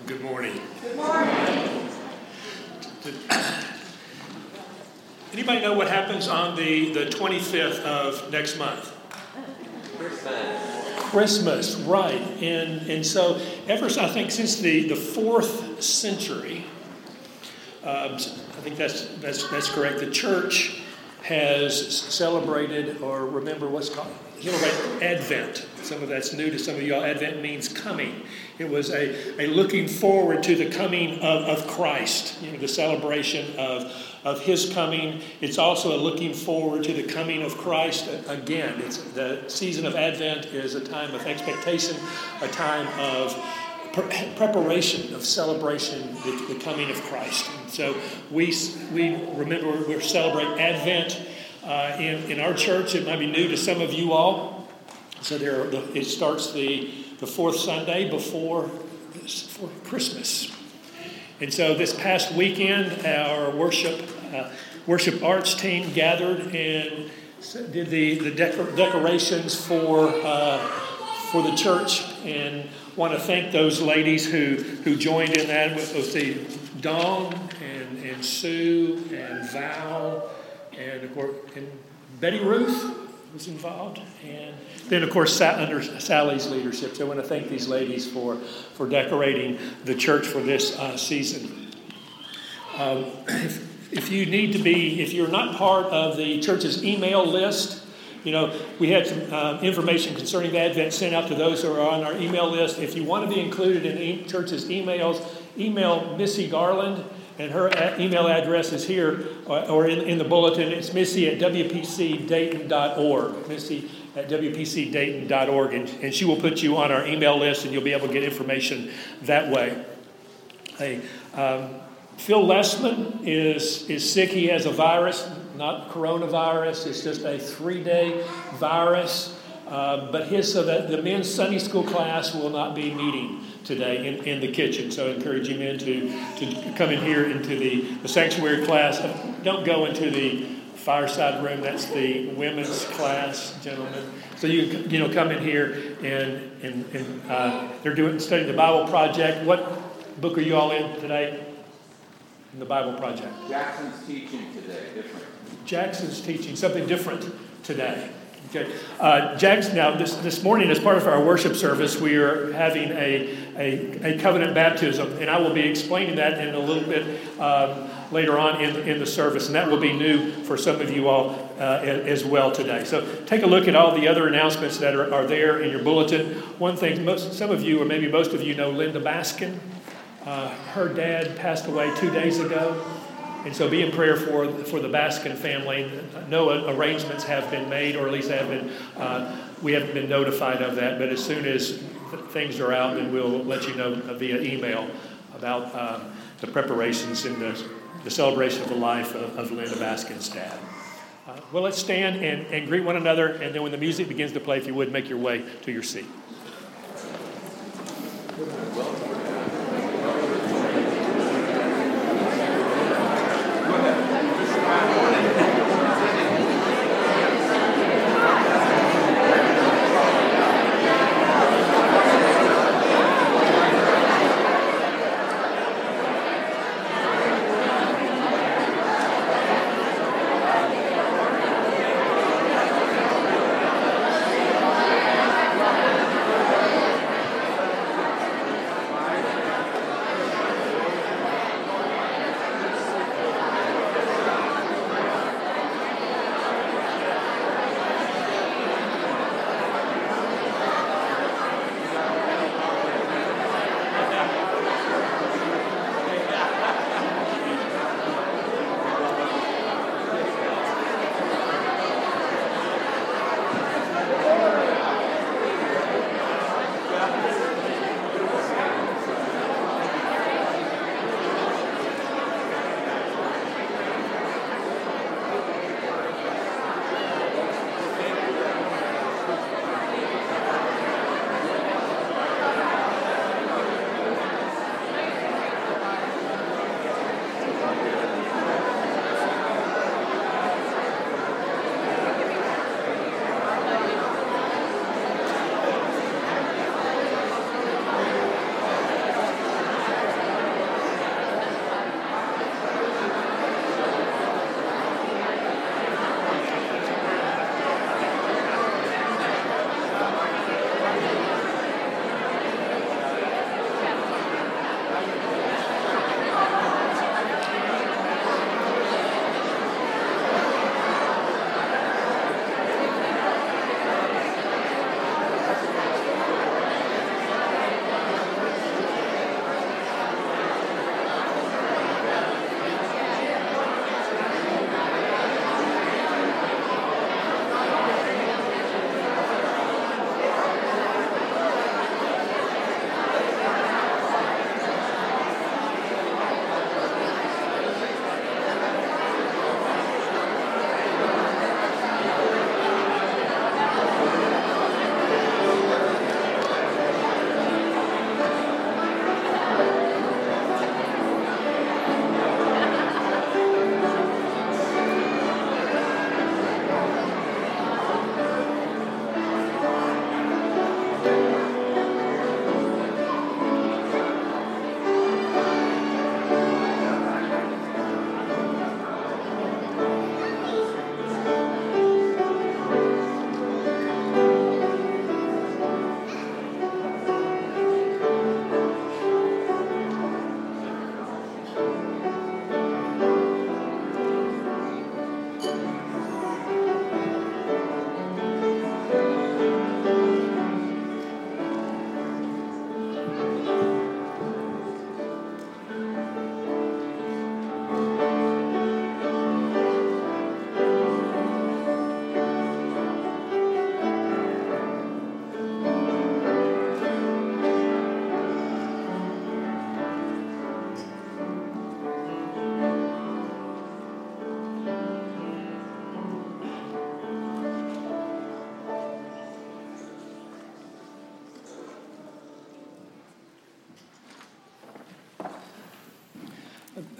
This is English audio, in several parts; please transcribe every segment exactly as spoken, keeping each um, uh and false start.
Good morning. Good morning. Anybody know what happens on the, the twenty-fifth of next month? Christmas. Christmas, right. And and so ever, I think since the, the fourth century, um, I think that's, that's, that's correct, the church has celebrated, or remember what's called, celebrate Advent. Some of that's new to some of y'all. Advent means coming. It was a, a looking forward to the coming of, of Christ, you know, the celebration of, of his coming. It's also a looking forward to the coming of Christ again. It's the season of Advent is a time of expectation, a time of pre- preparation, of celebration, the, the coming of Christ. And so we we remember we celebrate Advent uh, in in our church. It might be new to some of you all. So there, it starts the, the fourth Sunday before, before Christmas. And so this past weekend, our worship uh, worship arts team gathered and did the, the decor- decorations for uh, for the church. And want to thank those ladies who, who joined in that with, with the Dawn and, and Sue and Val and, of course, and Betty Ruth was involved, and then of course under Sally's leadership. So I want to thank these ladies for for decorating the church for this uh, season. Um, if, if you need to be, if you're not part of the church's email list, you know we had some uh, information concerning the Advent sent out to those who are on our email list. If you want to be included in the church's emails, email Missy Garland. And her email address is here, or in, in the bulletin. It's Missy at w p c dayton dot org. Missy at w p c dayton dot org. And, and she will put you on our email list, and you'll be able to get information that way. Hey, um, Phil Lessman is, is sick. He has a virus, not coronavirus. It's just a three-day virus. Uh, but his so that the men's Sunday school class will not be meeting today in, in the kitchen. So I encourage you men to, to come in here into the, the sanctuary class. Don't go into the fireside room. That's the women's class, gentlemen. So you you know come in here and and, and uh, they're doing studying the Bible Project. What book are you all in today? In the Bible Project. Jackson's teaching today, different. Jackson's teaching something different today. Okay, uh, Jackson. Now, this, this morning, as part of our worship service, we are having a, a, a covenant baptism, and I will be explaining that in a little bit um, later on in, in the service, and that will be new for some of you all uh, as well today. So take a look at all the other announcements that are, are there in your bulletin. One thing, most some of you, or maybe most of you, know Linda Baskin. Uh, her dad passed away two days ago. And so be in prayer for for the Baskin family. No arrangements have been made, or at least have been, uh, we haven't been notified of that. But as soon as th- things are out, then we'll let you know via email about uh, the preparations and the, the celebration of the life of, of Linda Baskin's dad. Uh, well, let's stand and, and greet one another. And then when the music begins to play, if you would, make your way to your seat.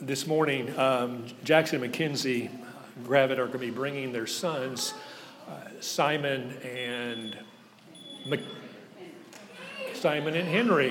this morning, um, Jackson and McKenzie Gravitt are going to be bringing their sons, uh, Simon and Mc- Simon and Henry.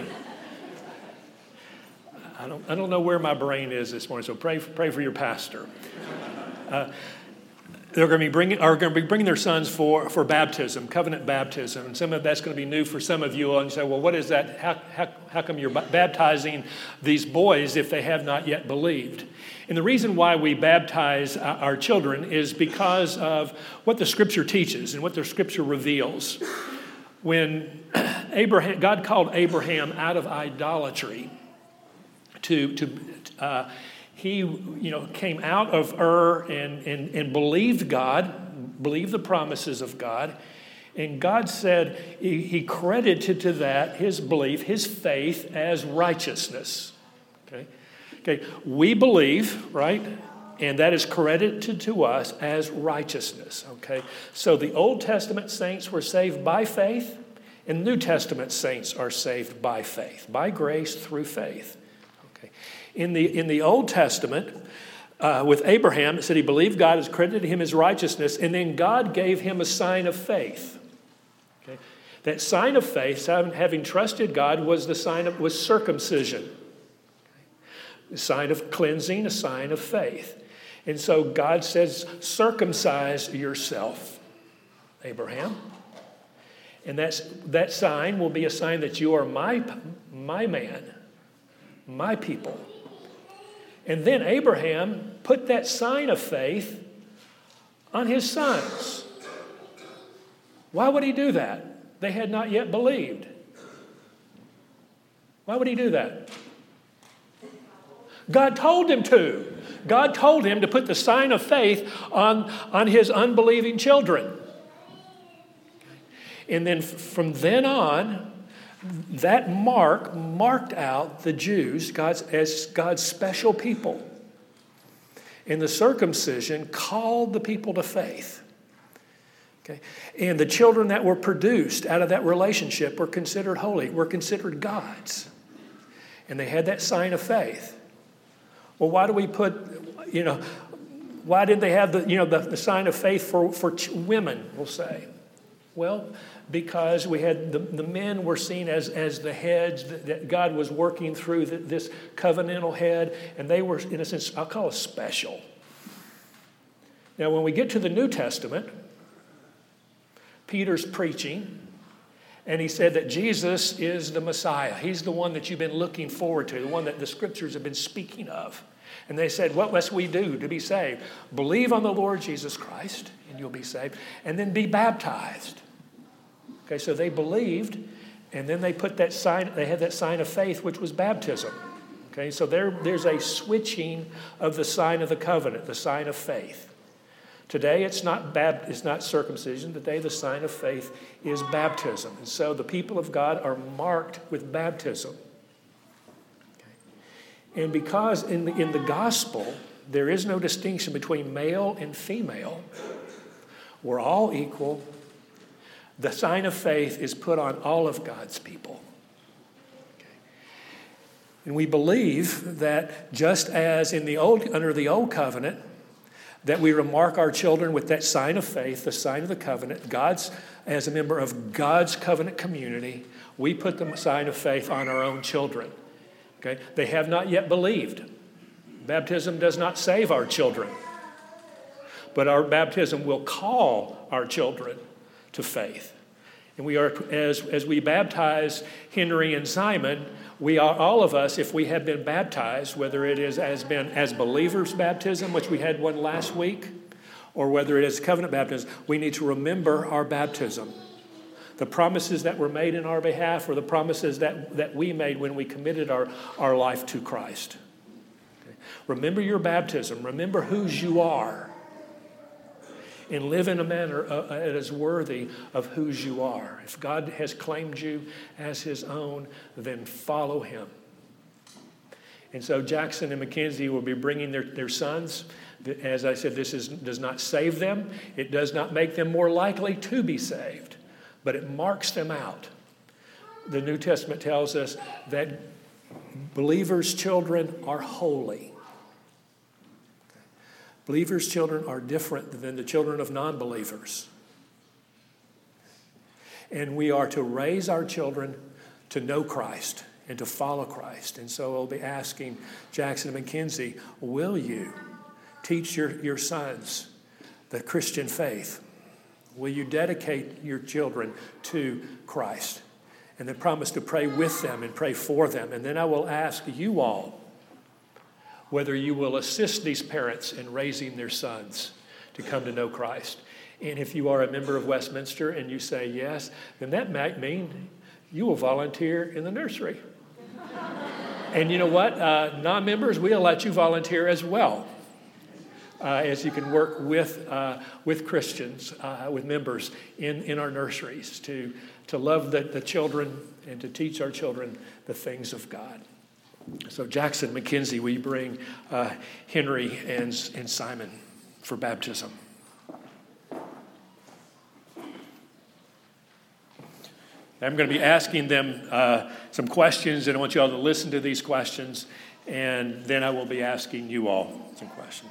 I don't, I don't know where my brain is this morning, so pray for, pray for your pastor. Uh, they're going to be bringing are going to be bringing their sons for, for baptism, covenant baptism, and some of that's going to be new for some of you. And you say, well, what is that? How, how, how come you're baptizing these boys if they have not yet believed? And the reason why we baptize our children is because of what the Scripture teaches and what the Scripture reveals. When Abraham, God called Abraham out of idolatry, to to uh, he you know came out of Ur and, and and believed God, believed the promises of God, and God said he, he credited to that his belief, his faith as righteousness. Okay, okay, we believe, right, and that is credited to us as righteousness. Okay, so the Old Testament saints were saved by faith, and New Testament saints are saved by faith, by grace through faith. In the in the Old Testament, uh, with Abraham, it said he believed God, has credited him as righteousness, and then God gave him a sign of faith. Okay? That sign of faith, having trusted God, was the sign of was circumcision. Okay? A sign of cleansing, a sign of faith. And so God says, circumcise yourself, Abraham. And that's that sign will be a sign that you are my my man, my people. And then Abraham put that sign of faith on his sons. Why would he do that? They had not yet believed. Why would he do that? God told him to. God told him to put the sign of faith on, on his unbelieving children. And then from then on, that mark marked out the Jews God's, as God's special people. And the circumcision called the people to faith. Okay? And the children that were produced out of that relationship were considered holy, were considered God's. And they had that sign of faith. Well, why do we put, you know, why did they have the, you know, the, the sign of faith for, for ch- women, we'll say? Well, because we had the, the men were seen as, as the heads, that, that God was working through the, this covenantal head, and they were, in a sense, I'll call it special. Now, when we get to the New Testament, Peter's preaching, and he said that Jesus is the Messiah. He's the one that you've been looking forward to, the one that the Scriptures have been speaking of. And they said, what must we do to be saved? Believe on the Lord Jesus Christ, and you'll be saved, and then be baptized. Okay, so they believed, and then they put that sign, they had that sign of faith, which was baptism. Okay, so there, there's a switching of the sign of the covenant, the sign of faith. Today, it's not bab- it's not circumcision. Today, the sign of faith is baptism. And so the people of God are marked with baptism. Okay. And because in the, in the gospel, there is no distinction between male and female, we're all equal. The sign of faith is put on all of God's people. Okay. And we believe that just as in the old, under the old covenant, that we remark our children with that sign of faith, the sign of the covenant, God's, as a member of God's covenant community, we put the sign of faith on our own children. Okay? They have not yet believed. Baptism does not save our children, but our baptism will call our children to faith. And we are, as, as we baptize Henry and Simon, we are, all of us, if we have been baptized, whether it is as been as believers baptism, which we had one last week, or whether it is covenant baptism, we need to remember our baptism. The promises that were made in our behalf, or the promises that, that we made when we committed our, our life to Christ. Okay. Remember your baptism. Remember whose you are. And live in a manner uh, that is worthy of whose you are. If God has claimed you as his own, then follow him. And so Jackson and McKenzie will be bringing their, their sons. As I said, this is, does not save them. It does not make them more likely to be saved, but it marks them out. The New Testament tells us that believers' children are holy. Believers' children are different than the children of non-believers. And we are to raise our children to know Christ and to follow Christ. And so I'll be asking Jackson and Mackenzie, will you teach your, your sons the Christian faith? Will you dedicate your children to Christ? And then promise to pray with them and pray for them. And then I will ask you all whether you will assist these parents in raising their sons to come to know Christ. And if you are a member of Westminster and you say yes, then that might mean you will volunteer in the nursery. And you know what? Uh, non-members, we'll let you volunteer as well. Uh, as you can work with uh, with Christians, uh, with members in, in our nurseries to, to love the, the children and to teach our children the things of God. So Jackson, Mackenzie, will you bring uh, Henry and, and Simon for baptism? I'm going to be asking them uh, some questions, and I want you all to listen to these questions, and then I will be asking you all some questions.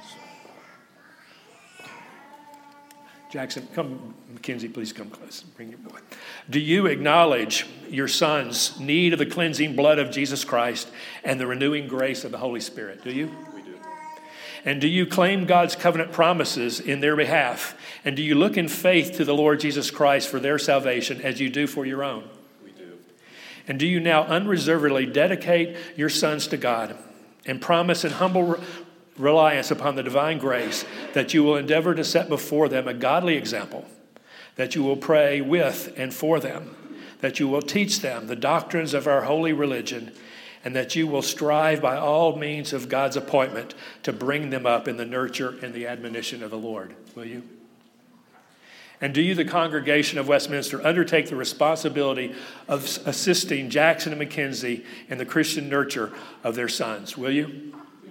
Jackson, come, Mackenzie, please come close. Bring your boy. Do you acknowledge your son's need of the cleansing blood of Jesus Christ and the renewing grace of the Holy Spirit? Do you? We do. And do you claim God's covenant promises in their behalf? And do you look in faith to the Lord Jesus Christ for their salvation as you do for your own? We do. And do you now unreservedly dedicate your sons to God and promise in humble reliance upon the divine grace that you will endeavor to set before them a godly example, that you will pray with and for them, that you will teach them the doctrines of our holy religion, and that you will strive by all means of God's appointment to bring them up in the nurture and the admonition of the Lord? Will you? And do you, the congregation of Westminster, undertake the responsibility of assisting Jackson and Mackenzie in the Christian nurture of their sons? Will you?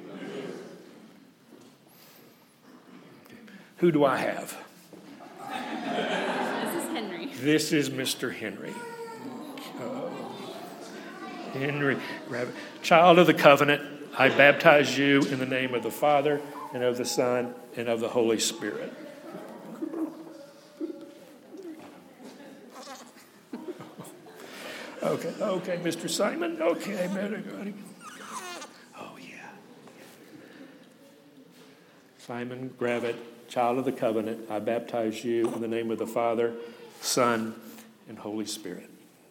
Who do I have? This is Henry. This is Mister Henry. Oh. Henry, grab it. Child of the covenant, I baptize you in the name of the Father and of the Son and of the Holy Spirit. Okay, okay, Mister Simon. Okay, better go. Oh, yeah. Simon, grab it. Child of the covenant, I baptize you in the name of the Father, Son, and Holy Spirit.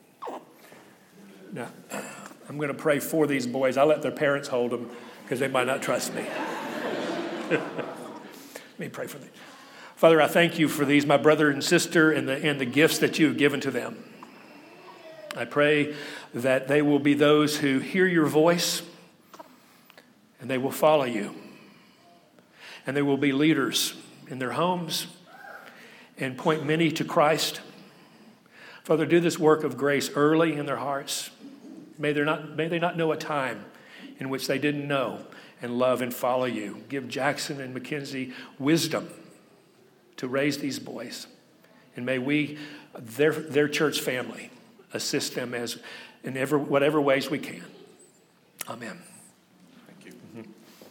Now, I'm going to pray for these boys. I'll let their parents hold them because they might not trust me. Let me pray for them. Father, I thank you for these, my brother and sister, and the, and the gifts that you have given to them. I pray that they will be those who hear your voice and they will follow you. And they will be leaders in their homes and point many to Christ. Father, do this work of grace early in their hearts. May they not, may they not know a time in which they didn't know and love and follow you. Give Jackson and Mackenzie wisdom to raise these boys. And may we, their, their church family, assist them as in ever, whatever ways we can. Amen. Thank you. Mm-hmm.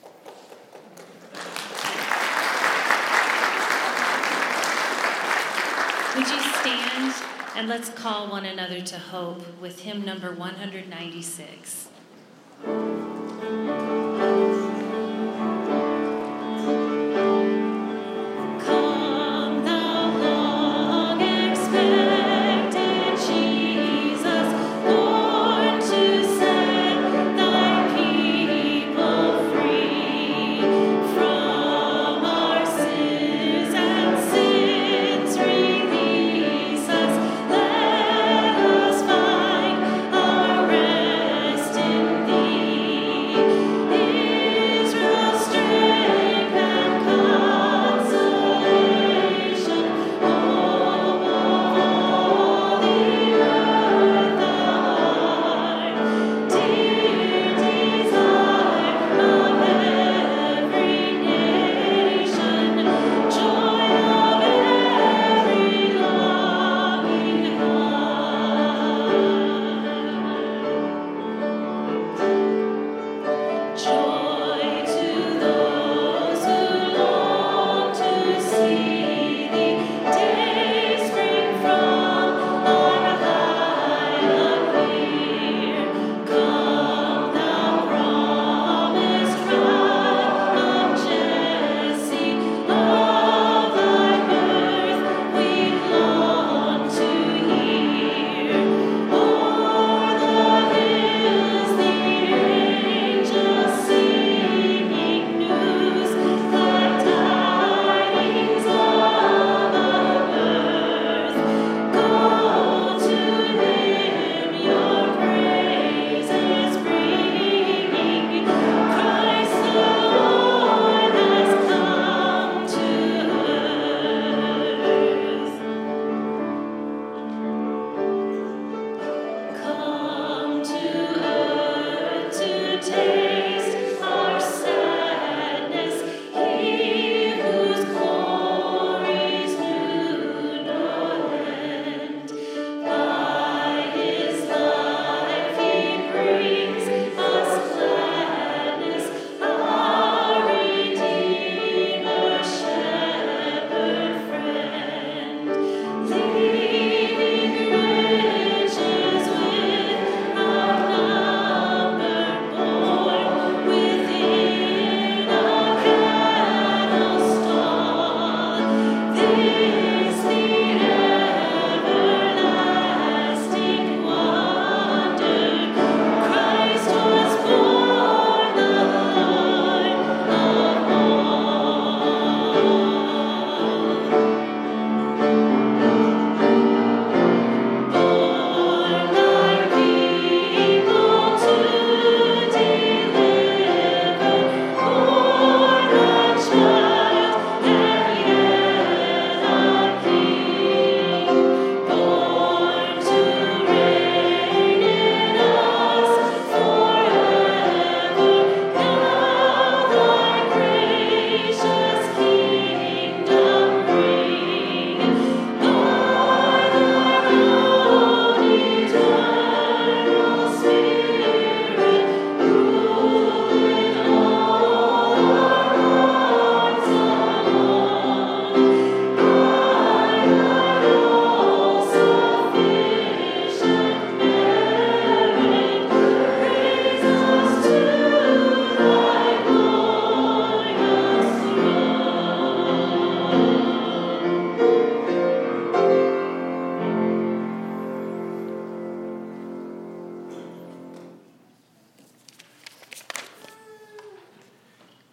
Would you stand and let's call one another to hope with hymn number one ninety-six. Rest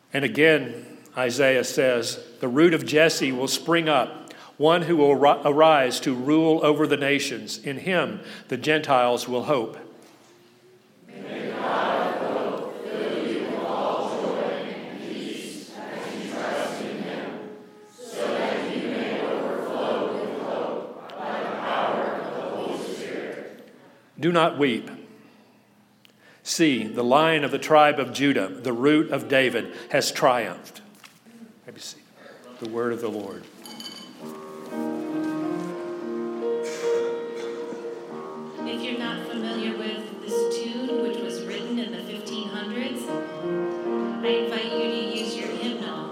And again, Isaiah says, the root of Jesse will spring up, one who will arise to rule over the nations. In him, the Gentiles will hope. May the God of hope fill you with all joy and peace as you trust in him, so that you may overflow with hope by the power of the Holy Spirit. Do not weep. See, the Lion of the tribe of Judah, the Root of David, has triumphed. Have you seen the word of the Lord? If you're not familiar with this tune, which was written in the fifteen hundreds, I invite you to use your hymnal.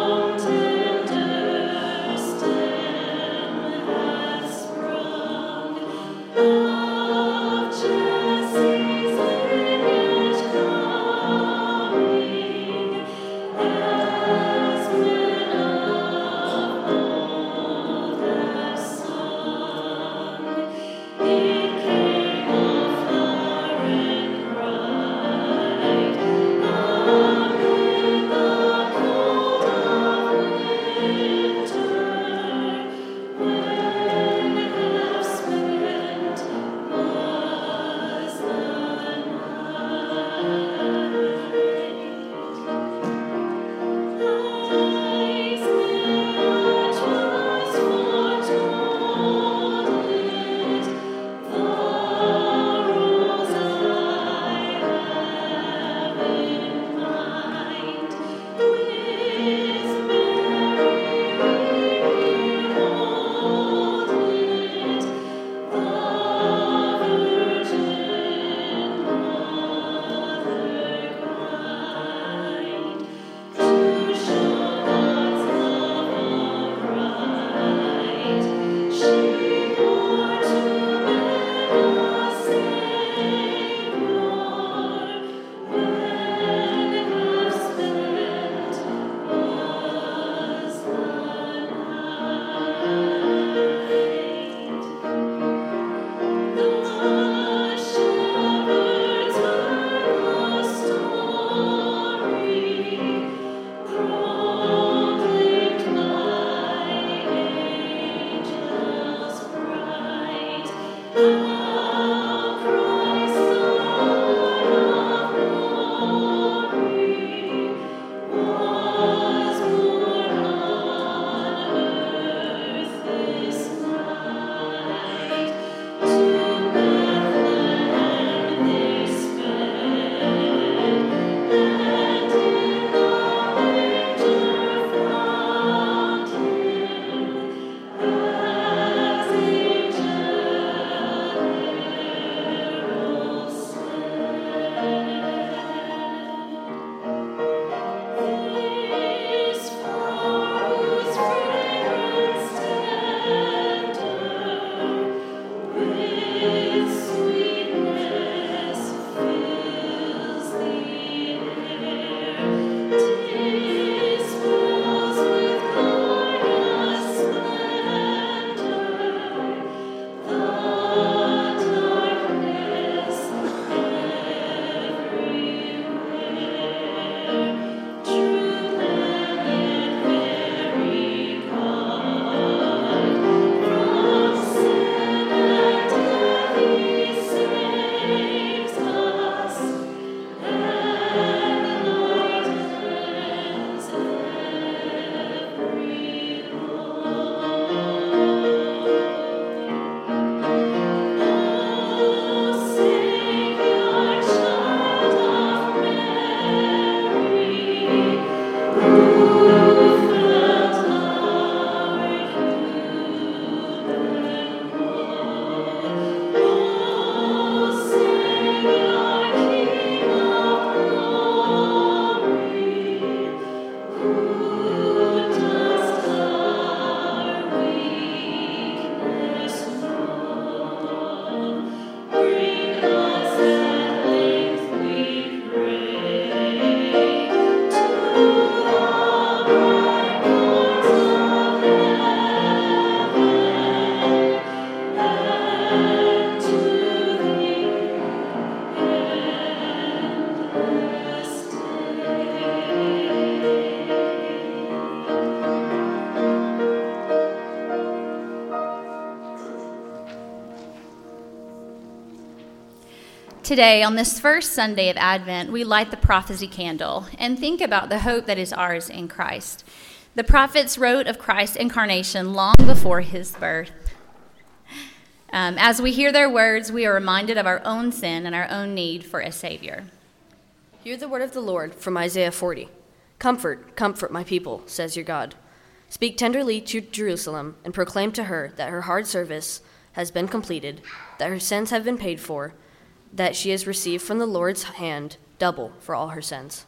From tender stem has sprung Today, on this first Sunday of Advent, we light the prophecy candle and think about the hope that is ours in Christ. The prophets wrote of Christ's incarnation long before his birth. Um, as we hear their words, we are reminded of our own sin and our own need for a Savior. Hear the word of the Lord from Isaiah forty. Comfort, comfort my people, says your God. Speak tenderly to Jerusalem and proclaim to her that her hard service has been completed, that her sins have been paid for, that she has received from the Lord's hand double for all her sins.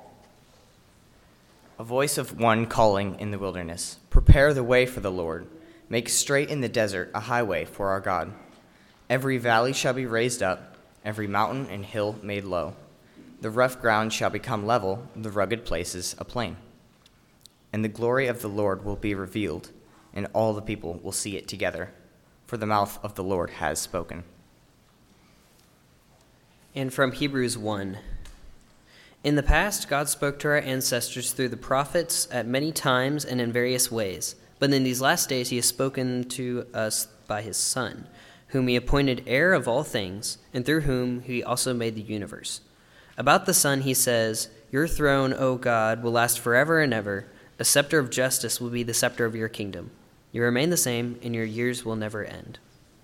A voice of one calling in the wilderness, prepare the way for the Lord, make straight in the desert a highway for our God. Every valley shall be raised up, every mountain and hill made low. The rough ground shall become level, the rugged places a plain. And the glory of the Lord will be revealed, and all the people will see it together, for the mouth of the Lord has spoken. And from Hebrews one. In the past, God spoke to our ancestors through the prophets at many times and in various ways. But in these last days, he has spoken to us by his Son, whom he appointed heir of all things, and through whom he also made the universe. About the Son, he says, your throne, O God, will last forever and ever. A scepter of justice will be the scepter of your kingdom. You remain the same, and your years will never end.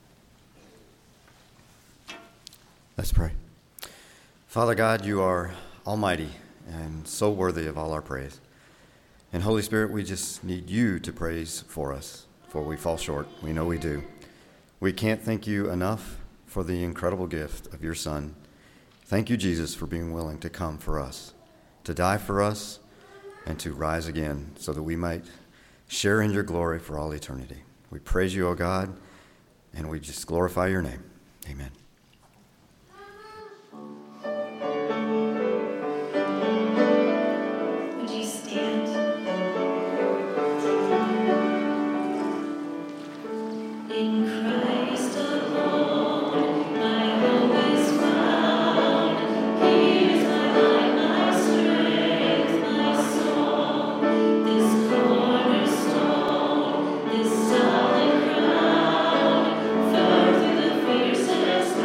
Let's pray. Father God, you are almighty and so worthy of all our praise. And Holy Spirit, we just need you to praise for us, for we fall short. We know we do. We can't thank you enough for the incredible gift of your Son. Thank you, Jesus, for being willing to come for us, to die for us, and to rise again so that we might share in your glory for all eternity. We praise you, O God, and we just glorify your name. Amen. This solid ground, firm through the fiercest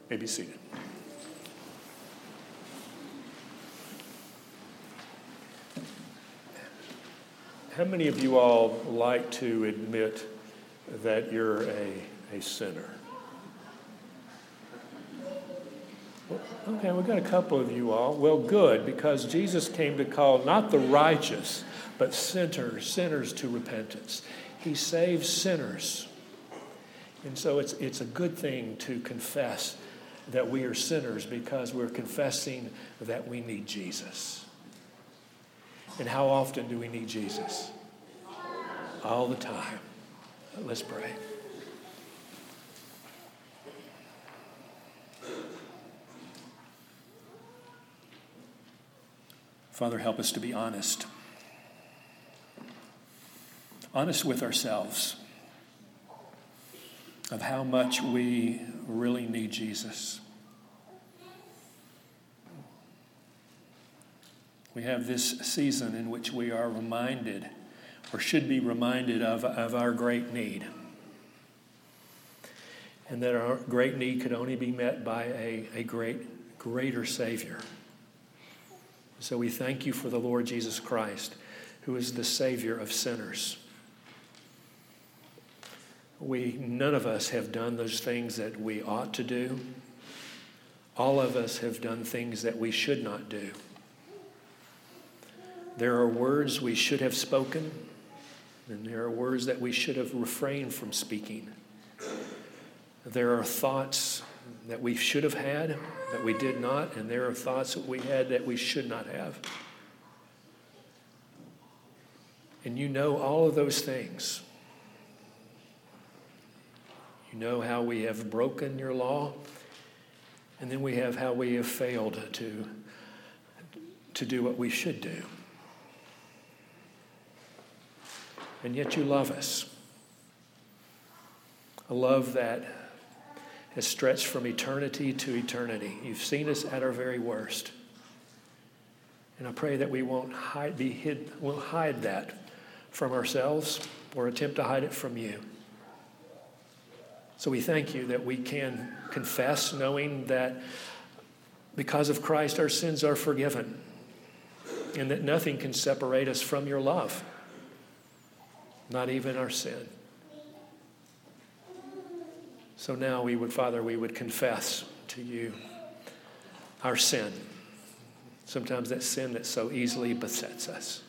may be seated. How many of you all like to admit that you're a, a sinner? Okay, we've got a couple of you all. Well, good, because Jesus came to call not the righteous, but sinners, sinners to repentance. He saves sinners. And so it's it's a good thing to confess that we are sinners because we're confessing that we need Jesus. And how often do we need Jesus? All the time. Let's pray. Father, help us to be honest. Honest with ourselves of how much we really need Jesus. We have this season in which we are reminded, or should be reminded of, of our great need. And that our great need could only be met by a, a great, greater Savior. So we thank you for the Lord Jesus Christ, who is the Savior of sinners. We, none of us have done those things that we ought to do. All of us have done things that we should not do. There are words we should have spoken, and there are words that we should have refrained from speaking. There are thoughts that we should have had that we did not, and there are thoughts that we had that we should not have. And you know all of those things. You know how we have broken your law, and then we have how we have failed to, to do what we should do. And yet you love us. A love that has stretched from eternity to eternity. You've seen us at our very worst. And I pray that we won't hide, be hid, won't hide that from ourselves or attempt to hide it from you. So we thank you that we can confess, knowing that because of Christ our sins are forgiven, and that nothing can separate us from your love, not even our sin. So now we would, Father, we would confess to you our sin. Sometimes that sin that so easily besets us.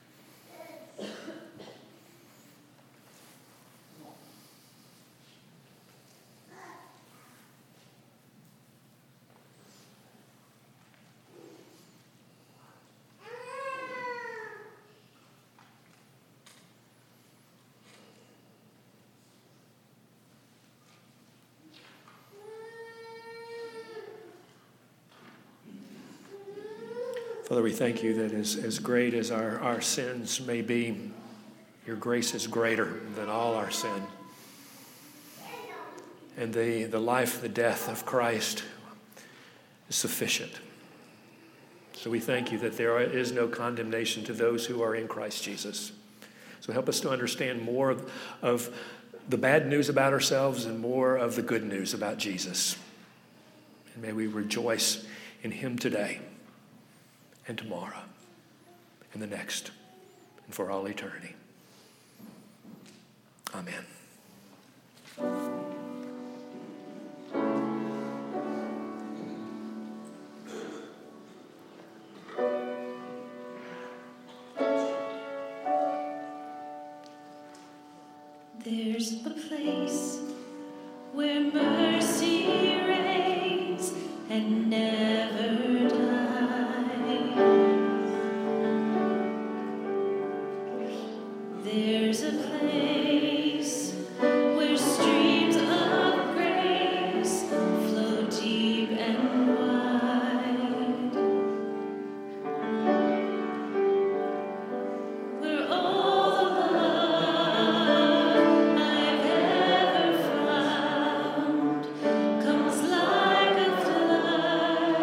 Father, we thank you that as, as great as our, our sins may be, your grace is greater than all our sin. And the, the life, the death of Christ is sufficient. So we thank you that there is no condemnation to those who are in Christ Jesus. So help us to understand more of, of the bad news about ourselves and more of the good news about Jesus. And may we rejoice in him today and tomorrow and the next and for all eternity. Amen. There's a place where mercy reigns and never dies. There's a place where streams of grace flow deep and wide, where all the love I've ever found comes like a flood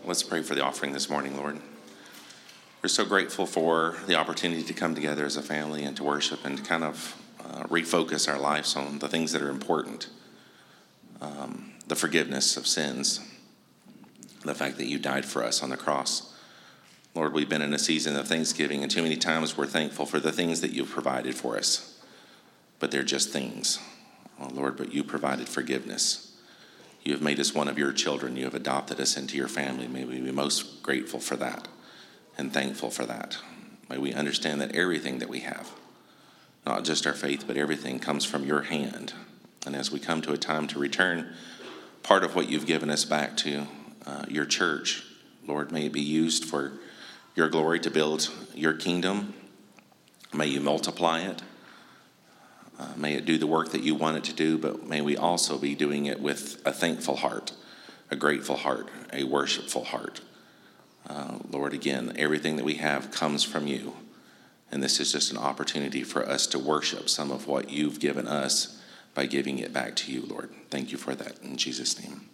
Let's pray for the offering this morning, Lord. We're so grateful for the opportunity to come together as a family and to worship and to kind of uh, refocus our lives on the things that are important. Um, the forgiveness of sins, the fact that you died for us on the cross. Lord, we've been in a season of Thanksgiving, and too many times we're thankful for the things that you've provided for us. But they're just things. Oh, Lord, but you provided forgiveness. You have made us one of your children. You have adopted us into your family. May we be most grateful for that and thankful for that. May we understand that everything that we have, not just our faith, but everything comes from your hand. And as we come to a time to return part of what you've given us back to uh, your church, Lord, may it be used for your glory to build your kingdom. May you multiply it. Uh, may it do the work that you want it to do, but may we also be doing it with a thankful heart, a grateful heart, a worshipful heart. Uh, Lord, again, everything that we have comes from you, and this is just an opportunity for us to worship some of what you've given us by giving it back to you, Lord. Thank you for that, in Jesus' name.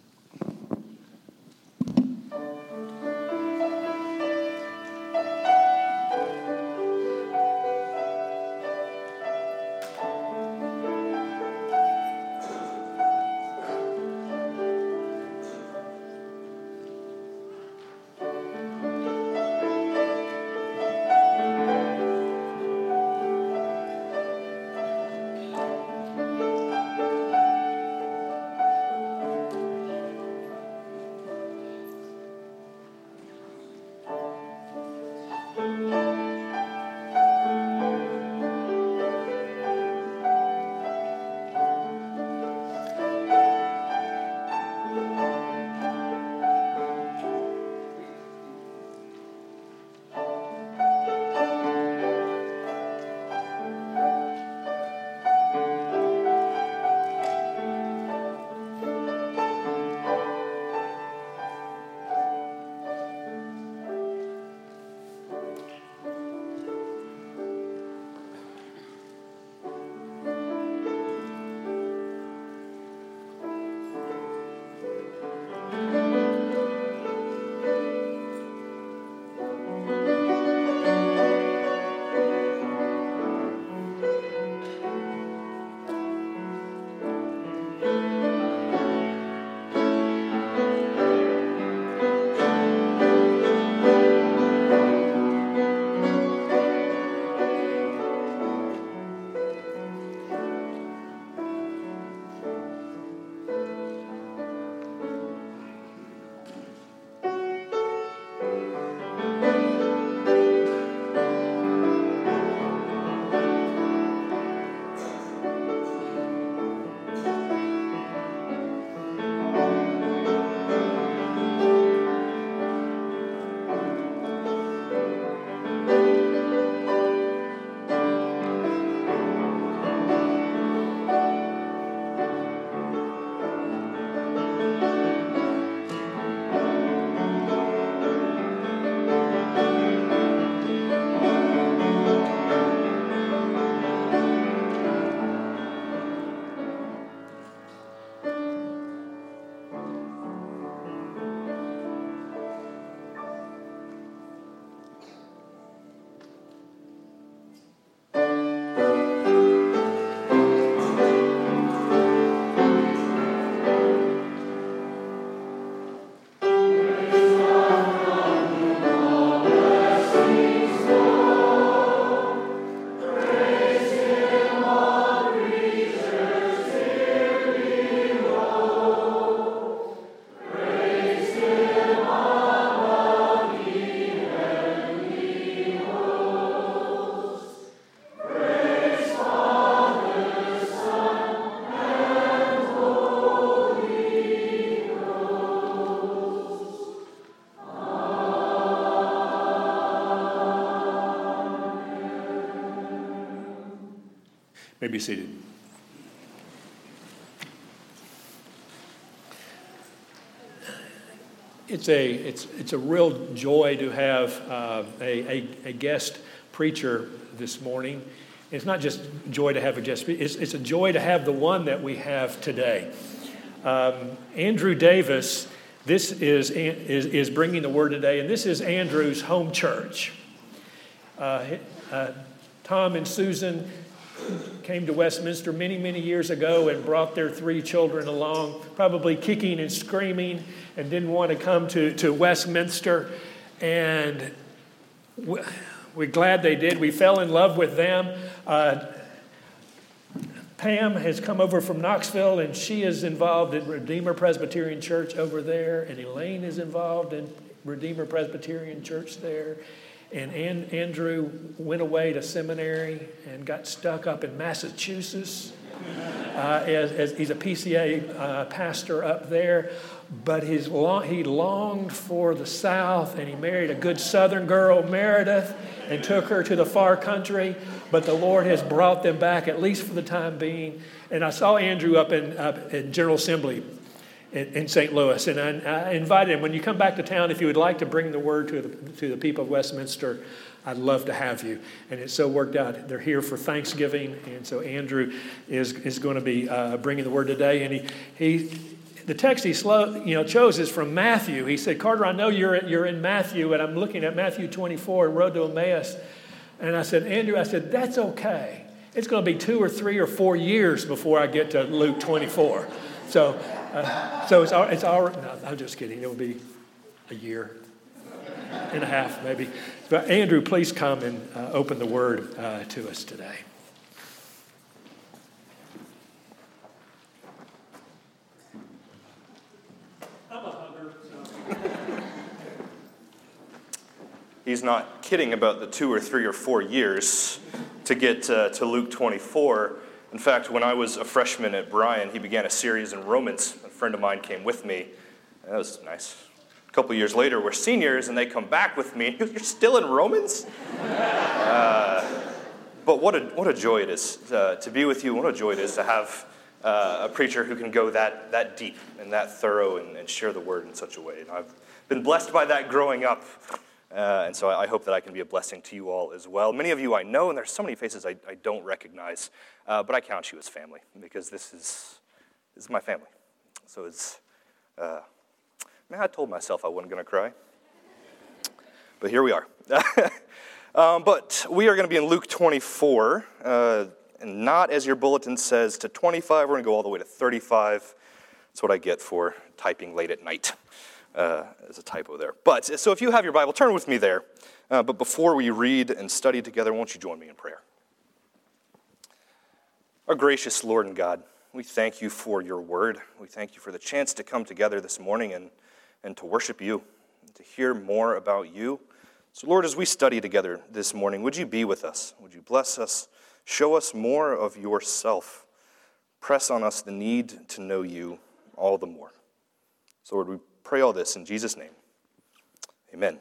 May be seated. It's a it's it's a real joy to have uh, a, a a guest preacher this morning. It's not just joy to have a guest speaker. It's it's a joy to have the one that we have today. Um, Andrew Davis this is, is, is bringing the word today, and this is Andrew's home church. Uh, uh, Tom and Susan came to Westminster many, many years ago and brought their three children along, probably kicking and screaming, and didn't want to come to, to Westminster. And we're glad they did. We fell in love with them. Uh, Pam has come over from Knoxville, and she is involved in Redeemer Presbyterian Church over there. And Elaine is involved in Redeemer Presbyterian Church there. And An- Andrew went away to seminary and got stuck up in Massachusetts. Uh, as, as he's a P C A uh, pastor up there. But he's long, he longed for the South, and he married a good Southern girl, Meredith, and took her to the far country. But the Lord has brought them back, at least for the time being. And I saw Andrew up in, up in General Assembly in, in Saint Louis, and I, I invited him, when you come back to town, if you would like to bring the word to the, to the people of Westminster, I'd love to have you. And it so worked out. They're here for Thanksgiving, and so Andrew is is going to be uh, bringing the word today. And he he. The text he slow, you know, chose is from Matthew. He said, Carter, I know you're, you're in Matthew, and I'm looking at Matthew twenty-four, Road to Emmaus. And I said, Andrew, I said, that's okay. It's going to be two or three or four years before I get to Luke twenty-four. So uh, so it's all, it's all, no, I'm just kidding. It will be a year and a half, maybe. But Andrew, please come and uh, open the word uh, to us today. He's not kidding about the two or three or four years to get uh, to Luke twenty-four. In fact, when I was a freshman at Bryan, he began a series in Romans. A friend of mine came with me. That was nice. A couple years later, we're seniors, and they come back with me. You're still in Romans? uh, but what a what a joy it is uh, to be with you. What a joy it is to have uh, a preacher who can go that that deep and that thorough and, and share the word in such a way. And I've been blessed by that growing up. Uh, and so I hope that I can be a blessing to you all as well. Many of you I know, and there's so many faces I, I don't recognize, uh, but I count you as family because this is this is my family. So it's, uh, man, I told myself I wasn't going to cry, but here we are. um, but we are going to be in Luke twenty-four, uh, and not, as your bulletin says, to twenty-five. We're going to go all the way to thirty-five. That's what I get for typing late at night. Uh, there's a typo there. But, so if you have your Bible, turn with me there. Uh, but before we read and study together, won't you join me in prayer? Our gracious Lord and God, we thank you for your word. We thank you for the chance to come together this morning and, and to worship you, and to hear more about you. So Lord, as we study together this morning, would you be with us? Would you bless us? Show us more of yourself. Press on us the need to know you all the more. So Lord, we pray all this in Jesus' name. Amen.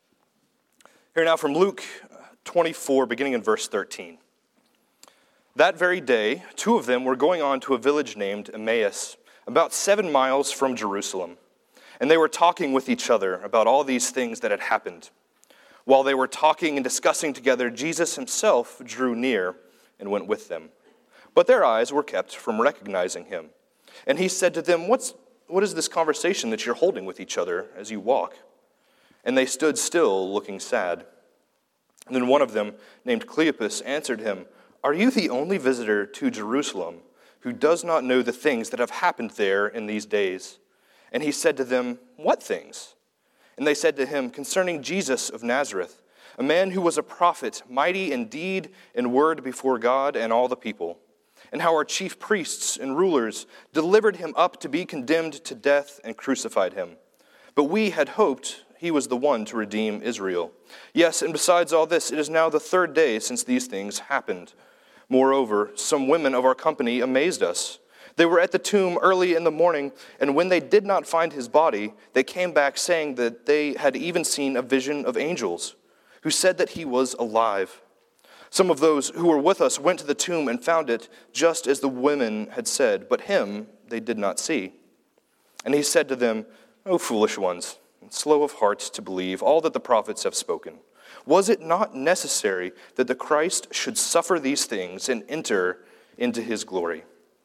Here now from Luke twenty-four, beginning in verse thirteen. That very day, two of them were going on to a village named Emmaus, about seven miles from Jerusalem. And they were talking with each other about all these things that had happened. While they were talking and discussing together, Jesus himself drew near and went with them. But their eyes were kept from recognizing him. And he said to them, What's What is this conversation that you're holding with each other as you walk? And they stood still, looking sad. And then one of them, named Cleopas, answered him, Are you the only visitor to Jerusalem who does not know the things that have happened there in these days? And he said to them, What things? And they said to him, Concerning Jesus of Nazareth, a man who was a prophet, mighty in deed and word before God and all the people, and how our chief priests and rulers delivered him up to be condemned to death and crucified him. But we had hoped he was the one to redeem Israel. Yes, and besides all this, it is now the third day since these things happened. Moreover, some women of our company amazed us. They were at the tomb early in the morning, and when they did not find his body, they came back saying that they had even seen a vision of angels, who said that he was alive. Some of those who were with us went to the tomb and found it just as the women had said, but him they did not see. And he said to them, O foolish ones, and slow of heart to believe all that the prophets have spoken. Was it not necessary that the Christ should suffer these things and enter into his glory?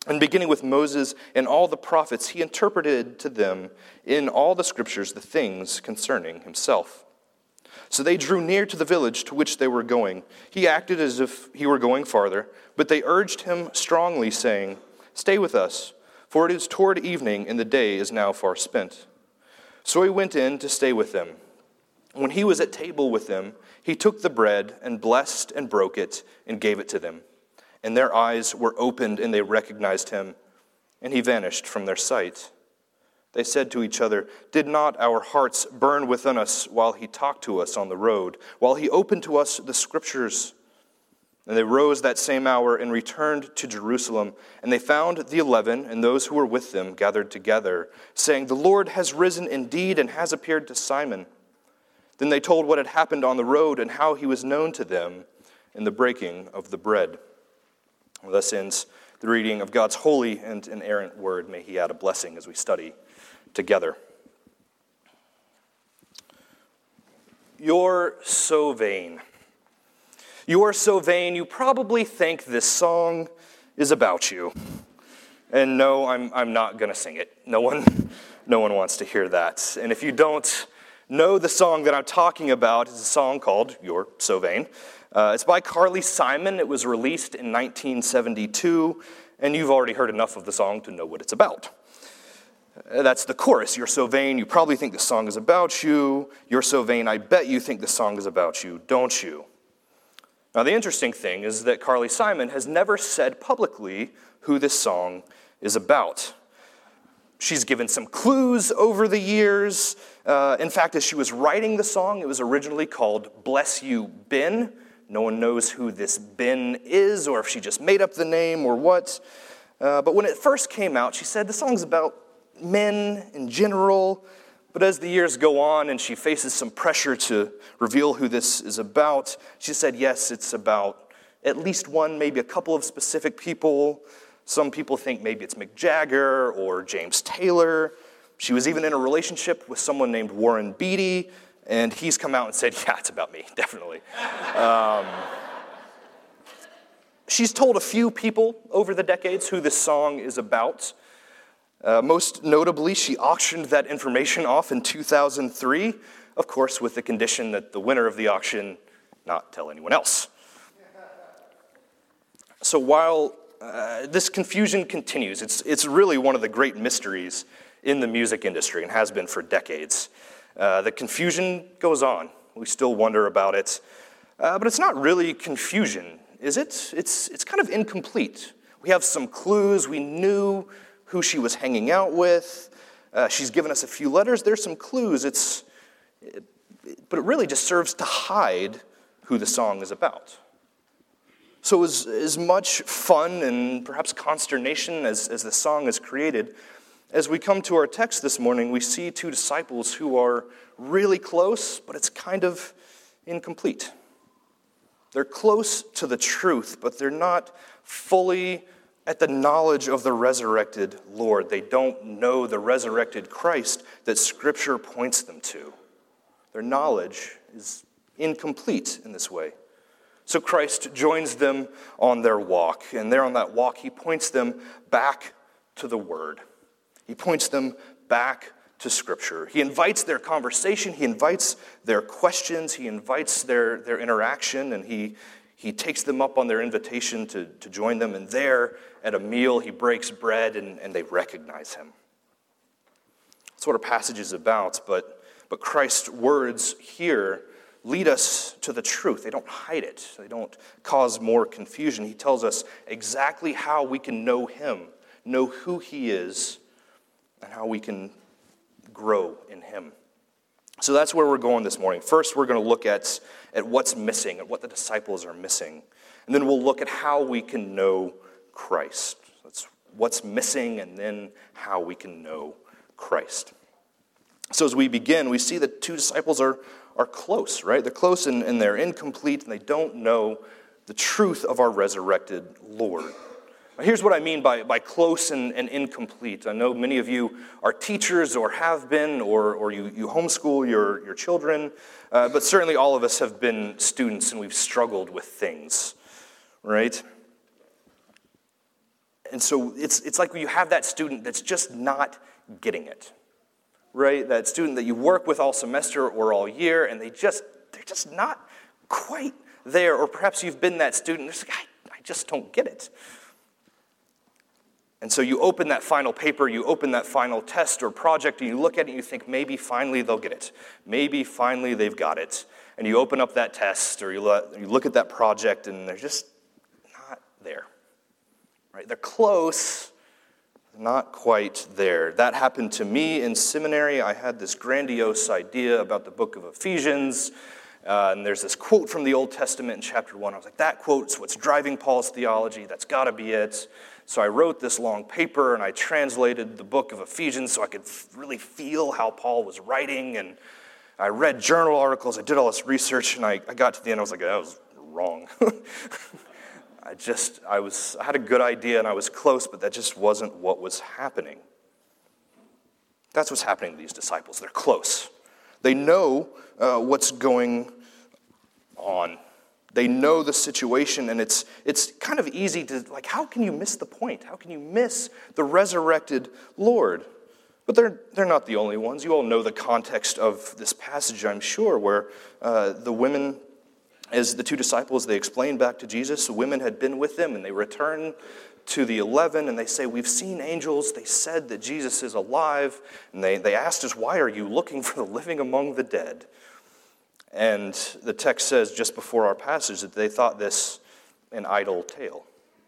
And beginning with Moses and all the prophets, he interpreted to them in all the scriptures the things concerning himself. So they drew near to the village to which they were going. He acted as if he were going farther, but they urged him strongly, saying, "Stay with us, for it is toward evening, and the day is now far spent." So he went in to stay with them. When he was at table with them, he took the bread and blessed and broke it and gave it to them. And their eyes were opened, and they recognized him, and he vanished from their sight. They said to each other, "Did not our hearts burn within us while he talked to us on the road, while he opened to us the scriptures?" And they rose that same hour and returned to Jerusalem, and they found the eleven and those who were with them gathered together, saying, "The Lord has risen indeed and has appeared to Simon." Then they told what had happened on the road and how he was known to them in the breaking of the bread. Thus ends the reading of God's holy and inerrant word. May he add a blessing as we study together. You're so vain. You are so vain, you probably think this song is about you. And no, I'm I'm not going to sing it. No one, no one wants to hear that. And if you don't know the song that I'm talking about, it's a song called You're So Vain. Uh, it's by Carly Simon. It was released in nineteen seventy-two, and you've already heard enough of the song to know what it's about. Uh, that's the chorus. You're so vain, you probably think the song is about you. You're so vain, I bet you think the song is about you, don't you? Now, the interesting thing is that Carly Simon has never said publicly who this song is about. She's given some clues over the years. Uh, in fact, as she was writing the song, it was originally called Bless You, Ben. No one knows who this Ben is, or if she just made up the name or what. Uh, but when it first came out, she said the song's about men in general. But as the years go on and she faces some pressure to reveal who this is about, she said, yes, it's about at least one, maybe a couple of specific people. Some people think maybe it's Mick Jagger or James Taylor. She was even in a relationship with someone named Warren Beatty, and he's come out and said, yeah, it's about me, definitely. Um, she's told a few people over the decades who this song is about. Uh, most notably, she auctioned that information off in two thousand three, of course, with the condition that the winner of the auction not tell anyone else. So while uh, this confusion continues, it's, it's really one of the great mysteries in the music industry and has been for decades. Uh, the confusion goes on. We still wonder about it. Uh, but it's not really confusion, is it? It's, it's kind of incomplete. We have some clues. We knew who she was hanging out with. Uh, she's given us a few letters. There's some clues. It's, it, but it really just serves to hide who the song is about. So as, as much fun and perhaps consternation as, as the song has created, as we come to our text this morning, we see two disciples who are really close, but it's kind of incomplete. They're close to the truth, but they're not fully at the knowledge of the resurrected Lord. They don't know the resurrected Christ that Scripture points them to. Their knowledge is incomplete in this way. So Christ joins them on their walk, and there on that walk, he points them back to the Word. He points them back to Scripture. He invites their conversation. He invites their questions. He invites their, their interaction, and he, he takes them up on their invitation to, to join them. And there, at a meal, he breaks bread, and, and they recognize him. That's what our passage is about, but, but Christ's words here lead us to the truth. They don't hide it. They don't cause more confusion. He tells us exactly how we can know him, know who he is, and how we can grow in him. So that's where we're going this morning. First, we're going to look at, at what's missing, at what the disciples are missing. And then we'll look at how we can know Christ. That's what's missing, and then how we can know Christ. So as we begin, we see that two disciples are, are close, right? They're close and, and they're incomplete, and they don't know the truth of our resurrected Lord. Now, here's what I mean by, by close and, and incomplete. I know many of you are teachers or have been, or, or you, you homeschool your, your children, uh, but certainly all of us have been students and we've struggled with things, right? and so it's it's like when you have that student that's just not getting it, right? That student that you work with all semester or all year, and they just, they're just not quite there. Or perhaps you've been that student, they're just like, I, I just don't get it. And so you open that final paper, you open that final test or project, and you look at it and you think, maybe finally they'll get it. Maybe finally they've got it. And you open up that test or you look, you look at that project and they're just not there. Right? They're close, not quite there. That happened to me in seminary. I had this grandiose idea about the book of Ephesians. Uh, and there's this quote from the Old Testament in chapter one. I was like, that quote's what's driving Paul's theology. That's got to be it. So I wrote this long paper, and I translated the book of Ephesians so I could f- really feel how Paul was writing. And I read journal articles. I did all this research, and I, I got to the end. I was like, that was wrong. I just, I was, I had a good idea, and I was close, but that just wasn't what was happening. That's what's happening to these disciples. They're close. They know uh, what's going on. They know the situation, and it's it's kind of easy to, like, how can you miss the point? How can you miss the resurrected Lord? But they're they're not the only ones. You all know the context of this passage, I'm sure, where uh, the women, as the two disciples, they explain back to Jesus, the women had been with them, and they return to the eleven, and they say, we've seen angels. They said that Jesus is alive, and they, they asked us, why are you looking for the living among the dead? And the text says just before our passage that they thought this an idle tale.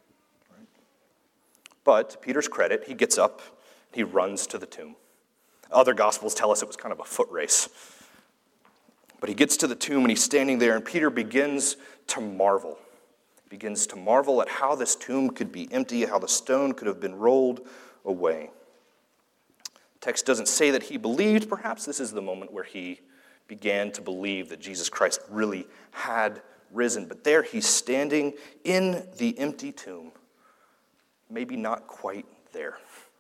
But to Peter's credit, he gets up, he runs to the tomb. Other Gospels tell us it was kind of a foot race. But he gets to the tomb and he's standing there, and Peter begins to marvel. He begins to marvel at how this tomb could be empty, how the stone could have been rolled away. The text doesn't say that he believed. Perhaps this is the moment where he began to believe that Jesus Christ really had risen. But there he's standing in the empty tomb, maybe not quite there.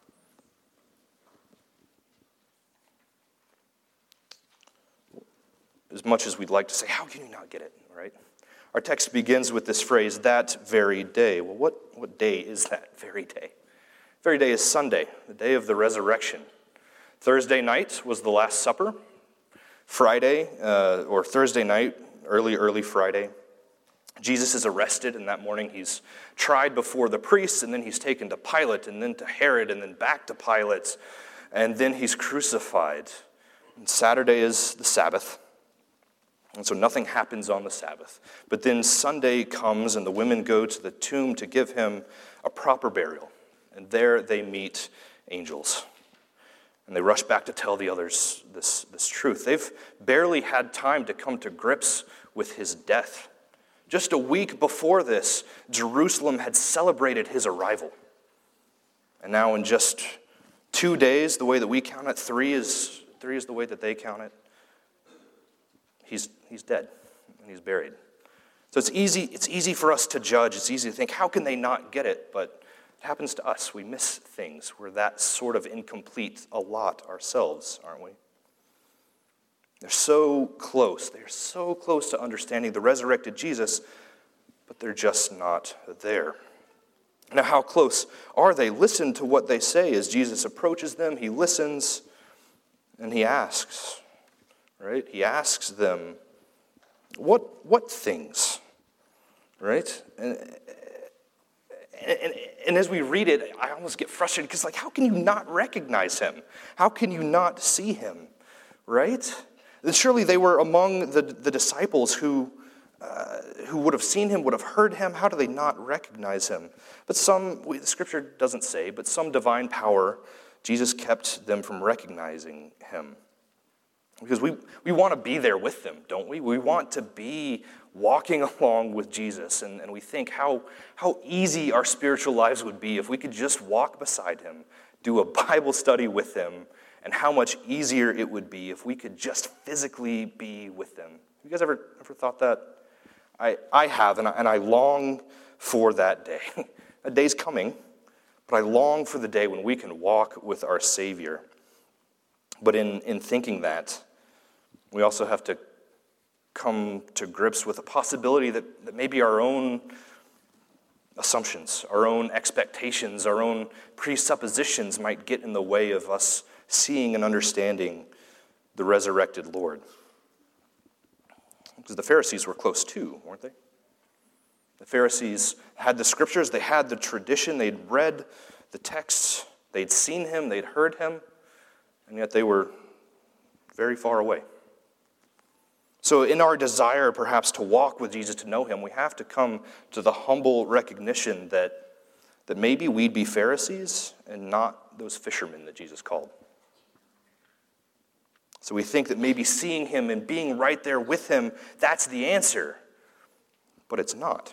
As much as we'd like to say, how can you not get it, right? Our text begins with this phrase, that very day. Well, what, what day is that very day? Very day is Sunday, the day of the resurrection. Thursday night was the Last Supper. Friday, uh, or Thursday night, early, early Friday, Jesus is arrested, and that morning he's tried before the priests, and then he's taken to Pilate, and then to Herod, and then back to Pilate, and then he's crucified. And Saturday is the Sabbath, and so nothing happens on the Sabbath. But then Sunday comes, and the women go to the tomb to give him a proper burial, and there they meet angels. And they rush back to tell the others this, this truth. They've barely had time to come to grips with his death. Just a week before this, Jerusalem had celebrated his arrival. And now in just two days, the way that we count it, three is, three is the way that they count it, he's, he's dead and he's buried. So it's easy, it's easy for us to judge. It's easy to think, how can they not get it? But it happens to us. We miss things. We're that sort of incomplete a lot ourselves, aren't we? They're so close. They're so close to understanding the resurrected Jesus, but they're just not there. Now, how close are they? Listen to what they say as Jesus approaches them. He listens and he asks, right? He asks them, what, what things, right? And, And, and as we read it, I almost get frustrated because, like, how can you not recognize him? How can you not see him, right? And surely they were among the, the disciples who, uh, who would have seen him, would have heard him. How do they not recognize him? But some, we, the scripture doesn't say, but some divine power, Jesus kept them from recognizing him. Because we, we want to be there with them, don't we? We want to be walking along with Jesus, and, and we think how, how easy our spiritual lives would be if we could just walk beside him, do a Bible study with him, and how much easier it would be if we could just physically be with them. You guys ever, ever thought that? I, I have, and I, and I long for that day. That day's coming, but I long for the day when we can walk with our Savior. But in, in thinking that, we also have to come to grips with the possibility that, that maybe our own assumptions, our own expectations, our own presuppositions might get in the way of us seeing and understanding the resurrected Lord. Because the Pharisees were close too, weren't they? The Pharisees had the scriptures, they had the tradition, they'd read the texts, they'd seen him, they'd heard him, and yet they were very far away. So in our desire, perhaps, to walk with Jesus, to know him, we have to come to the humble recognition that, that maybe we'd be Pharisees and not those fishermen that Jesus called. So we think that maybe seeing him and being right there with him, that's the answer. But it's not.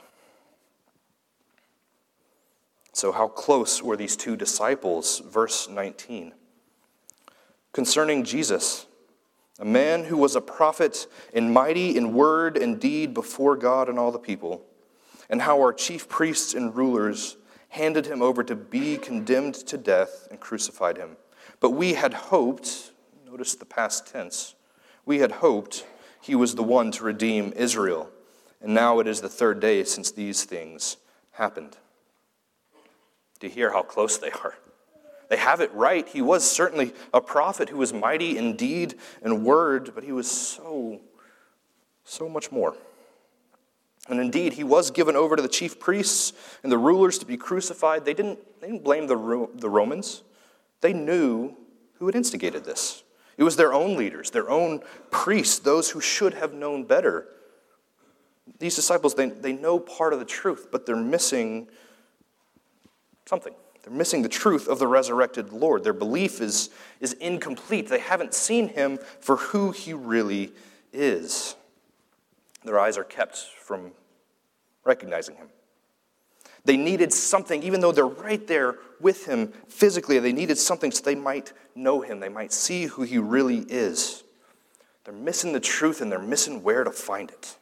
So how close were these two disciples? Verse nineteen. Concerning Jesus, a man who was a prophet and mighty in word and deed before God and all the people, and how our chief priests and rulers handed him over to be condemned to death and crucified him. But we had hoped, notice the past tense, we had hoped he was the one to redeem Israel, and now it is the third day since these things happened. Do you hear how close they are? They have it right. He was certainly a prophet who was mighty in deed and word, but he was so, so much more. And indeed, he was given over to the chief priests and the rulers to be crucified. They didn't, they didn't blame the, the Romans. They knew who had instigated this. It was their own leaders, their own priests, those who should have known better. These disciples, they, they know part of the truth, but they're missing something. They're missing the truth of the resurrected Lord. Their belief is, is incomplete. They haven't seen him for who he really is. Their eyes are kept from recognizing him. They needed something, even though they're right there with him physically, they needed something so they might know him. They might see who he really is. They're missing the truth and they're missing where to find it.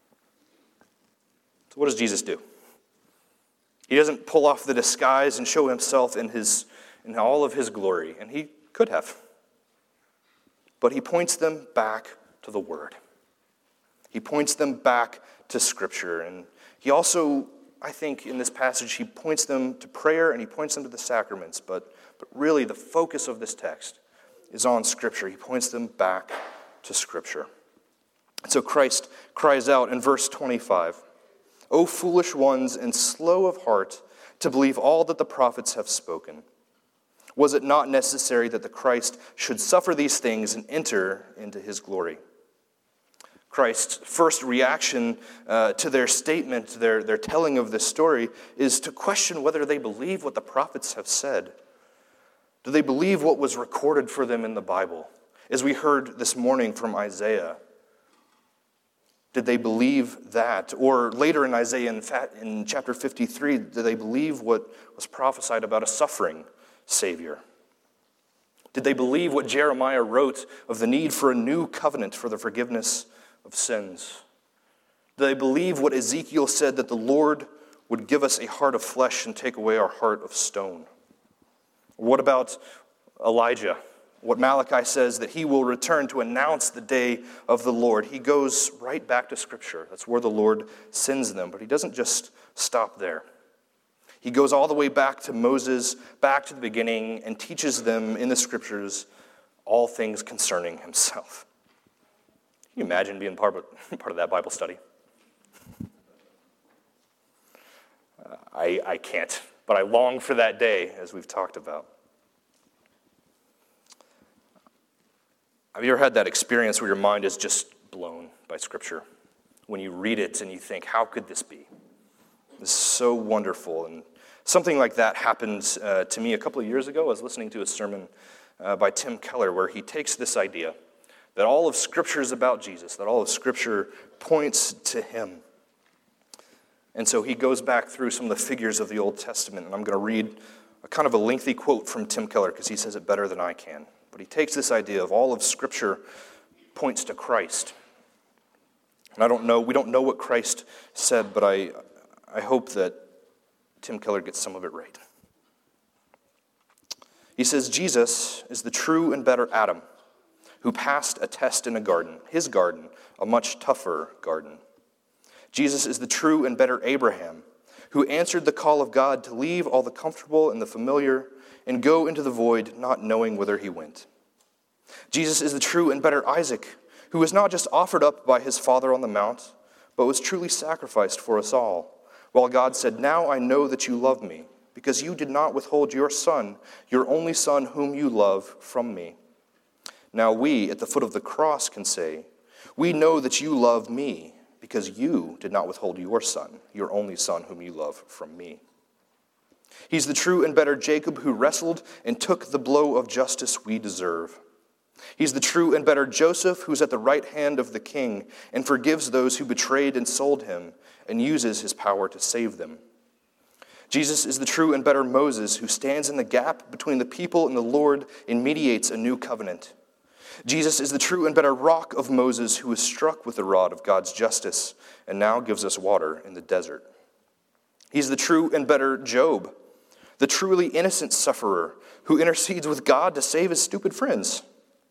So what does Jesus do? He doesn't pull off the disguise and show himself in his in all of his glory, and he could have. But he points them back to the Word. He points them back to Scripture, and he also, I think, in this passage, he points them to prayer and he points them to the sacraments, but, but really the focus of this text is on Scripture. He points them back to Scripture. And so Christ cries out in verse twenty-five, O foolish ones and slow of heart to believe all that the prophets have spoken. Was it not necessary that the Christ should suffer these things and enter into his glory? Christ's first reaction uh, to their statement, their, their telling of this story, is to question whether they believe what the prophets have said. Do they believe what was recorded for them in the Bible? As we heard this morning from Isaiah, did they believe that? Or later in Isaiah, in, fact, in chapter fifty-three, did they believe what was prophesied about a suffering Savior? Did they believe what Jeremiah wrote of the need for a new covenant for the forgiveness of sins? Did they believe what Ezekiel said, that the Lord would give us a heart of flesh and take away our heart of stone? Or what about Elijah? What Malachi says, that he will return to announce the day of the Lord. He goes right back to Scripture. That's where the Lord sends them. But he doesn't just stop there. He goes all the way back to Moses, back to the beginning, and teaches them in the Scriptures all things concerning himself. Can you imagine being part of, part of that Bible study? Uh, I, I can't, but I long for that day, as we've talked about. Have you ever had that experience where your mind is just blown by Scripture? When you read it and you think, how could this be? It's so wonderful. And something like that happened uh, to me a couple of years ago. I was listening to a sermon uh, by Tim Keller where he takes this idea that all of Scripture is about Jesus, that all of Scripture points to him. And so he goes back through some of the figures of the Old Testament, and I'm going to read a kind of a lengthy quote from Tim Keller because he says it better than I can. But he takes this idea of all of Scripture points to Christ. And I don't know, we don't know what Christ said, but I, I hope that Tim Keller gets some of it right. He says, Jesus is the true and better Adam who passed a test in a garden, his garden, a much tougher garden. Jesus is the true and better Abraham who answered the call of God to leave all the comfortable and the familiar and go into the void, not knowing whither he went. Jesus is the true and better Isaac, who was not just offered up by his father on the mount, but was truly sacrificed for us all, while God said, "Now I know that you love me, because you did not withhold your son, your only son whom you love, from me." Now we, at the foot of the cross, can say, "We know that you love me, because you did not withhold your son, your only son whom you love, from me." He's the true and better Jacob who wrestled and took the blow of justice we deserve. He's the true and better Joseph who's at the right hand of the king and forgives those who betrayed and sold him and uses his power to save them. Jesus is the true and better Moses who stands in the gap between the people and the Lord and mediates a new covenant. Jesus is the true and better rock of Moses who was struck with the rod of God's justice and now gives us water in the desert. He's the true and better Job, the truly innocent sufferer who intercedes with God to save his stupid friends.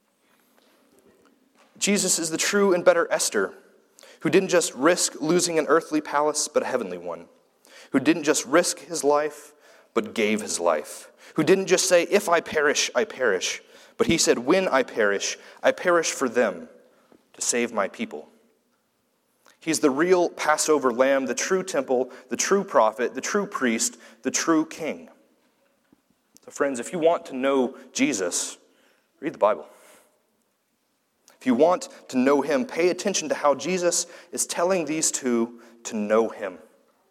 Jesus is the true and better Esther, who didn't just risk losing an earthly palace, but a heavenly one, who didn't just risk his life, but gave his life, who didn't just say, "If I perish, I perish," but he said, "When I perish, I perish for them, to save my people." He's the real Passover lamb, the true temple, the true prophet, the true priest, the true king. So friends, if you want to know Jesus, read the Bible. If you want to know him, pay attention to how Jesus is telling these two to know him.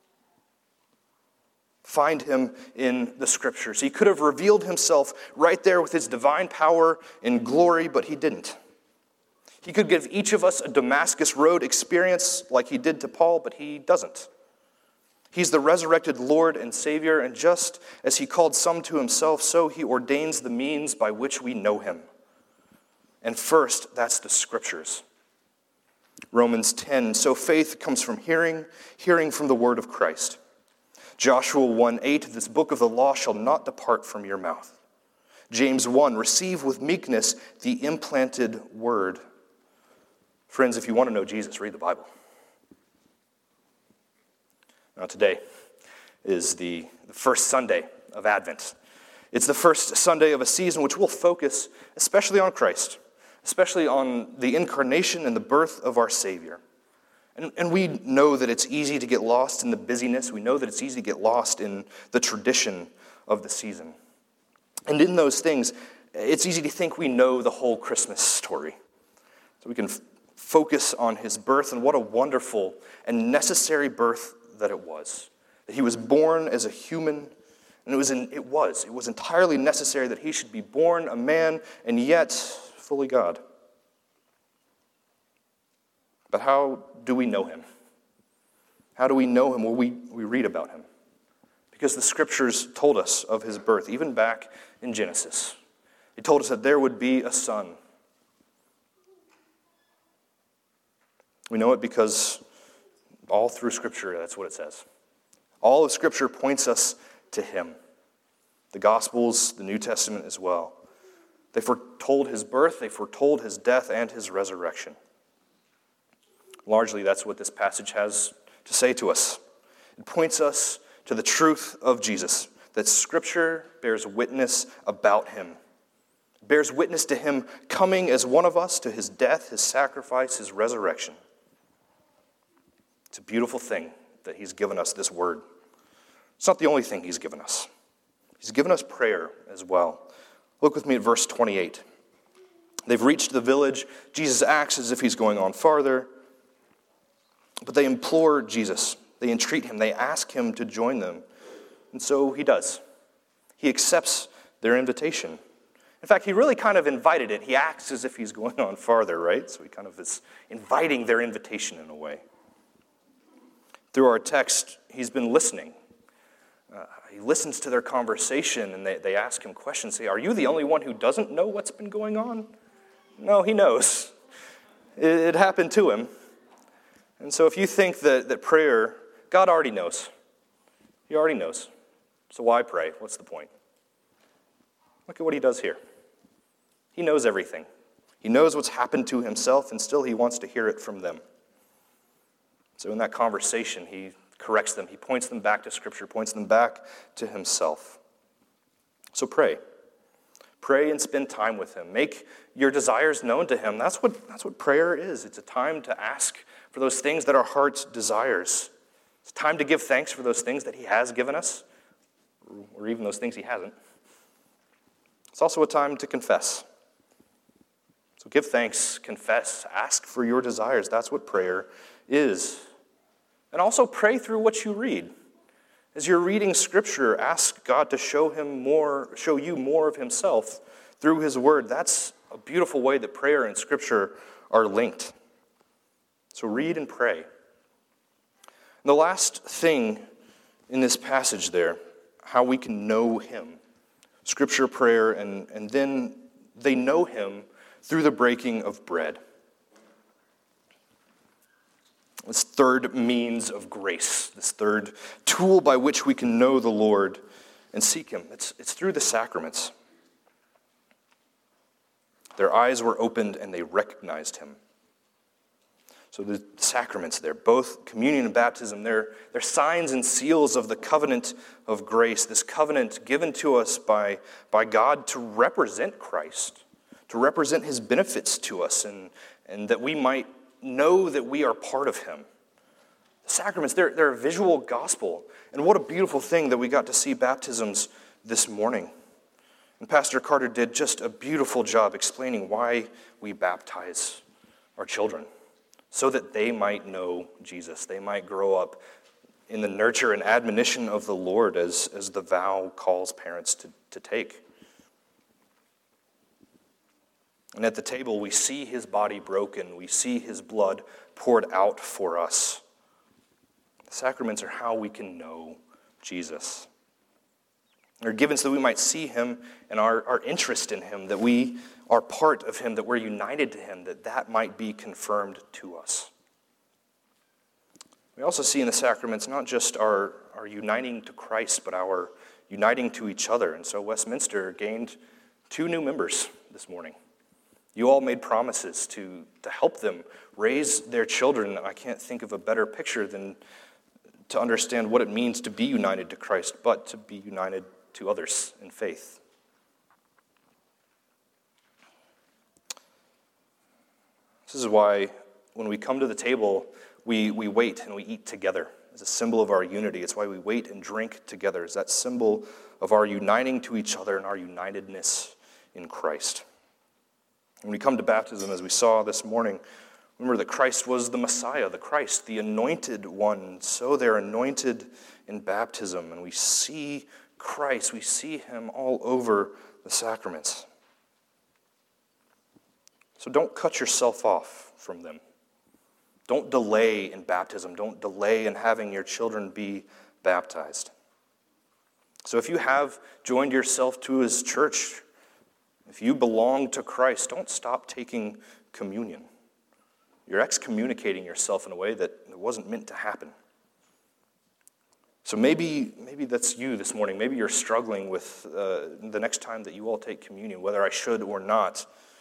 Find him in the scriptures. He could have revealed himself right there with his divine power and glory, but he didn't. He could give each of us a Damascus Road experience like he did to Paul, but he doesn't. He's the resurrected Lord and Savior, and just as he called some to himself, so he ordains the means by which we know him. And first, that's the scriptures. Romans ten, so faith comes from hearing, hearing from the word of Christ. Joshua one eight, this book of the law shall not depart from your mouth. James one, receive with meekness the implanted word. Friends, if you want to know Jesus, read the Bible. Now today is the, the first Sunday of Advent. It's the first Sunday of a season which will focus especially on Christ, especially on the incarnation and the birth of our Savior. And, and we know that it's easy to get lost in the busyness. We know that it's easy to get lost in the tradition of the season. And in those things, it's easy to think we know the whole Christmas story. So we can f- focus on his birth and what a wonderful and necessary birth that it was. That he was born as a human, and it was, in, it was, it was entirely necessary that he should be born a man and yet fully God. But how do we know him? How do we know him? Well, we, we read about him. Because the scriptures told us of his birth, even back in Genesis. It told us that there would be a son. We know it because all through Scripture, that's what it says. All of Scripture points us to him. The Gospels, the New Testament as well. They foretold his birth, they foretold his death and his resurrection. Largely, that's what this passage has to say to us. It points us to the truth of Jesus, that Scripture bears witness about him. It bears witness to him coming as one of us to his death, his sacrifice, his resurrection. It's a beautiful thing that he's given us this word. It's not the only thing he's given us. He's given us prayer as well. Look with me at verse twenty-eight. They've reached the village. Jesus acts as if he's going on farther. But they implore Jesus. They entreat him. They ask him to join them. And so he does. He accepts their invitation. In fact, he really kind of invited it. He acts as if he's going on farther, right? So he kind of is inviting their invitation in a way. Through our text, he's been listening. Uh, he listens to their conversation, and they, they ask him questions. Say, are you the only one who doesn't know what's been going on? No, he knows. It, it happened to him. And so if you think that, that prayer, God already knows. He already knows. So why pray? What's the point? Look at what he does here. He knows everything. He knows what's happened to himself, and still he wants to hear it from them. So in that conversation, he corrects them. He points them back to Scripture, points them back to himself. So pray. Pray and spend time with him. Make your desires known to him. That's what, that's what prayer is. It's a time to ask for those things that our heart desires. It's time to give thanks for those things that he has given us, or even those things he hasn't. It's also a time to confess. So give thanks, confess, ask for your desires. That's what prayer is. And also pray through what you read. As you're reading Scripture, ask God to show him more, show you more of himself through his word. That's a beautiful way that prayer and Scripture are linked. So read and pray. And the last thing in this passage there, how we can know him. Scripture, prayer, and, and then they know him through the breaking of bread. This third means of grace, this third tool by which we can know the Lord and seek him. It's, it's through the sacraments. Their eyes were opened and they recognized him. So the sacraments there, both communion and baptism, they're, they're signs and seals of the covenant of grace, this covenant given to us by, by God to represent Christ, to represent his benefits to us, and, and that we might know that we are part of him. The sacraments, they're, they're a visual gospel. And what a beautiful thing that we got to see baptisms this morning. And Pastor Carter did just a beautiful job explaining why we baptize our children, so that they might know Jesus. They might grow up in the nurture and admonition of the Lord as, as the vow calls parents to, to take. And at the table, we see his body broken. We see his blood poured out for us. The sacraments are how we can know Jesus. They're given so that we might see him and our, our interest in him, that we are part of him, that we're united to him, that that might be confirmed to us. We also see in the sacraments not just our, our uniting to Christ, but our uniting to each other. And so Westminster gained two new members this morning. You all made promises to, to help them raise their children. I can't think of a better picture than to understand what it means to be united to Christ, but to be united to others in faith. This is why when we come to the table, we, we wait and we eat together as a symbol of our unity. It's why we wait and drink together as that symbol of our uniting to each other and our unitedness in Christ. When we come to baptism, as we saw this morning, remember that Christ was the Messiah, the Christ, the anointed one. So they're anointed in baptism, and we see Christ, we see him all over the sacraments. So don't cut yourself off from them. Don't delay in baptism. Don't delay in having your children be baptized. So if you have joined yourself to his church, if you belong to Christ, don't stop taking communion. You're excommunicating yourself in a way that wasn't meant to happen. So maybe maybe that's you this morning. Maybe you're struggling with uh, the next time that you all take communion, whether I should or not.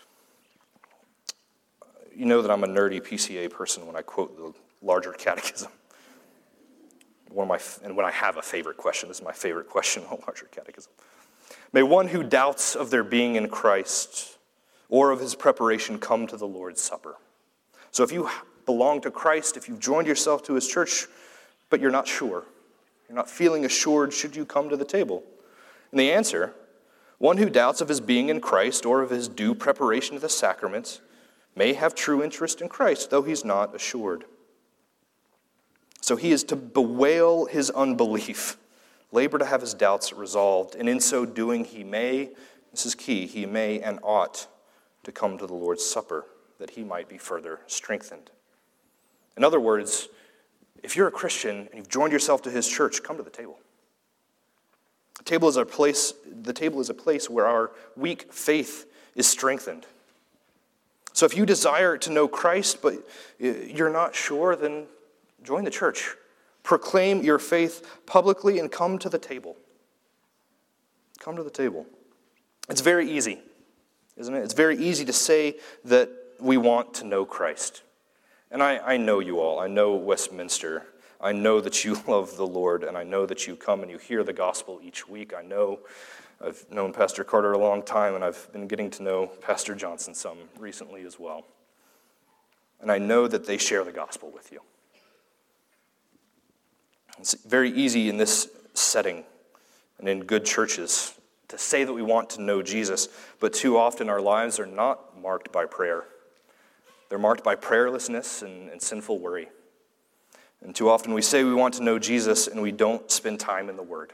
You know that I'm a nerdy P C A person when I quote the larger catechism. One of my, and when I have a favorite question, this is my favorite question in the larger catechism. May one who doubts of their being in Christ or of his preparation come to the Lord's Supper. So if you belong to Christ, if you've joined yourself to his church, but you're not sure, you're not feeling assured, should you come to the table? And the answer, one who doubts of his being in Christ or of his due preparation to the sacraments may have true interest in Christ, though he's not assured. So he is to bewail his unbelief, labor to have his doubts resolved, and in so doing he may, this is key, he may and ought to come to the Lord's Supper, that he might be further strengthened. In other words, if you're a Christian and you've joined yourself to his church, come to the table. The table is a place, the table is a place where our weak faith is strengthened. So if you desire to know Christ, but you're not sure, then join the church. Proclaim your faith publicly and come to the table. Come to the table. It's very easy, isn't it? It's very easy to say that we want to know Christ. And I, I know you all. I know Westminster. I know that you love the Lord, and I know that you come and you hear the gospel each week. I know I've known Pastor Carter a long time, and I've been getting to know Pastor Johnson some recently as well. And I know that they share the gospel with you. It's very easy in this setting and in good churches to say that we want to know Jesus, but too often our lives are not marked by prayer. They're marked by prayerlessness and, and sinful worry. And too often we say we want to know Jesus and we don't spend time in the Word.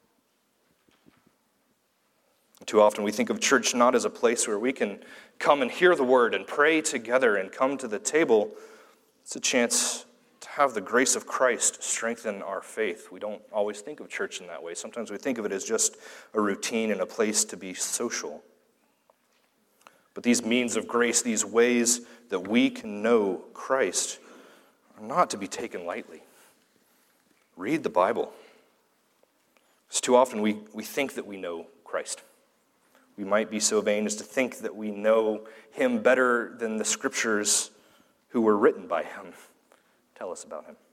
And too often we think of church not as a place where we can come and hear the Word and pray together and come to the table. It's a chance to have the grace of Christ strengthen our faith. We don't always think of church in that way. Sometimes we think of it as just a routine and a place to be social. But these means of grace, these ways that we can know Christ, are not to be taken lightly. Read the Bible. Because too often we, we think that we know Christ. We might be so vain as to think that we know him better than the scriptures who were written by him tell us about him.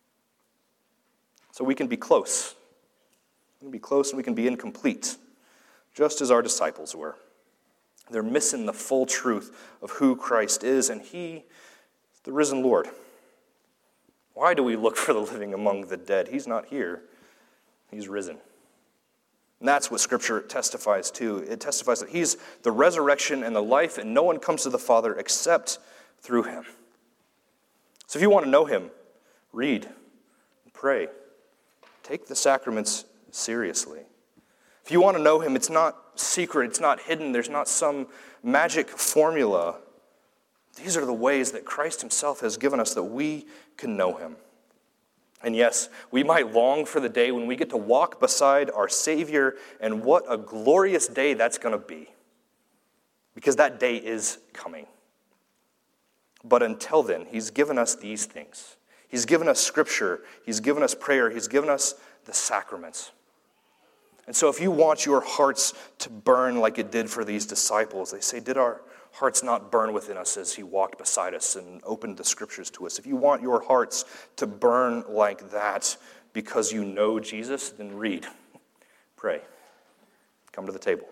So we can be close. We can be close and we can be incomplete, just as our disciples were. They're missing the full truth of who Christ is, and he is the risen Lord. Why do we look for the living among the dead? He's not here. He's risen. And that's what Scripture testifies to. It testifies that he's the resurrection and the life, and no one comes to the Father except through him. So if you want to know him, read and pray. Take the sacraments seriously. If you want to know him, it's not secret, it's not hidden, there's not some magic formula. These are the ways that Christ himself has given us that we can know him. And yes, we might long for the day when we get to walk beside our Savior, and what a glorious day that's going to be. Because that day is coming. But until then, he's given us these things. He's given us Scripture, he's given us prayer, he's given us the sacraments. And so if you want your hearts to burn like it did for these disciples, they say, did our hearts not burn within us as he walked beside us and opened the Scriptures to us? If you want your hearts to burn like that because you know Jesus, then read, pray, come to the table.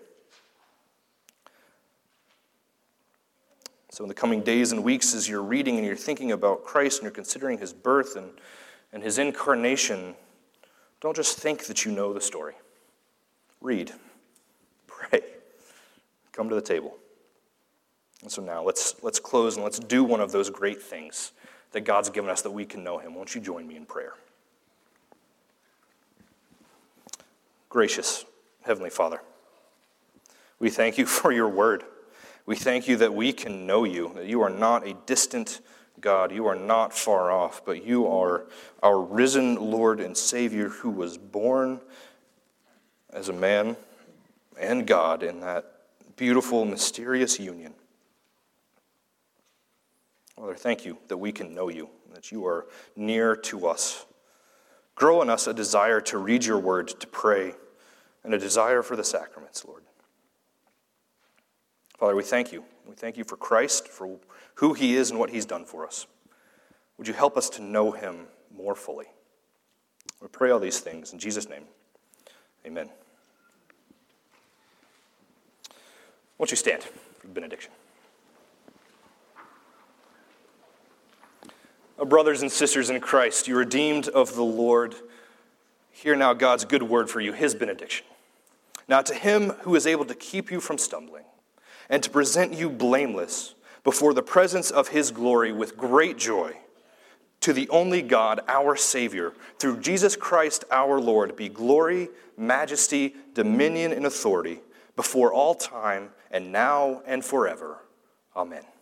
So in the coming days and weeks, as you're reading and you're thinking about Christ and you're considering his birth and, and his incarnation, don't just think that you know the story. Read, pray, come to the table. And so now let's let's close and let's do one of those great things that God's given us that we can know him. Won't you join me in prayer? Gracious Heavenly Father, we thank you for your word. We thank you that we can know you, that you are not a distant God. You are not far off, but you are our risen Lord and Savior who was born as a man and God in that beautiful, mysterious union. Father, thank you that we can know you, that you are near to us. Grow in us a desire to read your word, to pray, and a desire for the sacraments, Lord. Father, we thank you. We thank you for Christ, for who he is and what he's done for us. Would you help us to know him more fully? We pray all these things in Jesus' name. Amen. Won't you stand for the benediction? Oh, brothers and sisters in Christ, you redeemed of the Lord, hear now God's good word for you, his benediction. Now to him who is able to keep you from stumbling and to present you blameless before the presence of his glory with great joy, to the only God, our Savior, through Jesus Christ our Lord, be glory, majesty, dominion, and authority before all time and now and forever. Amen.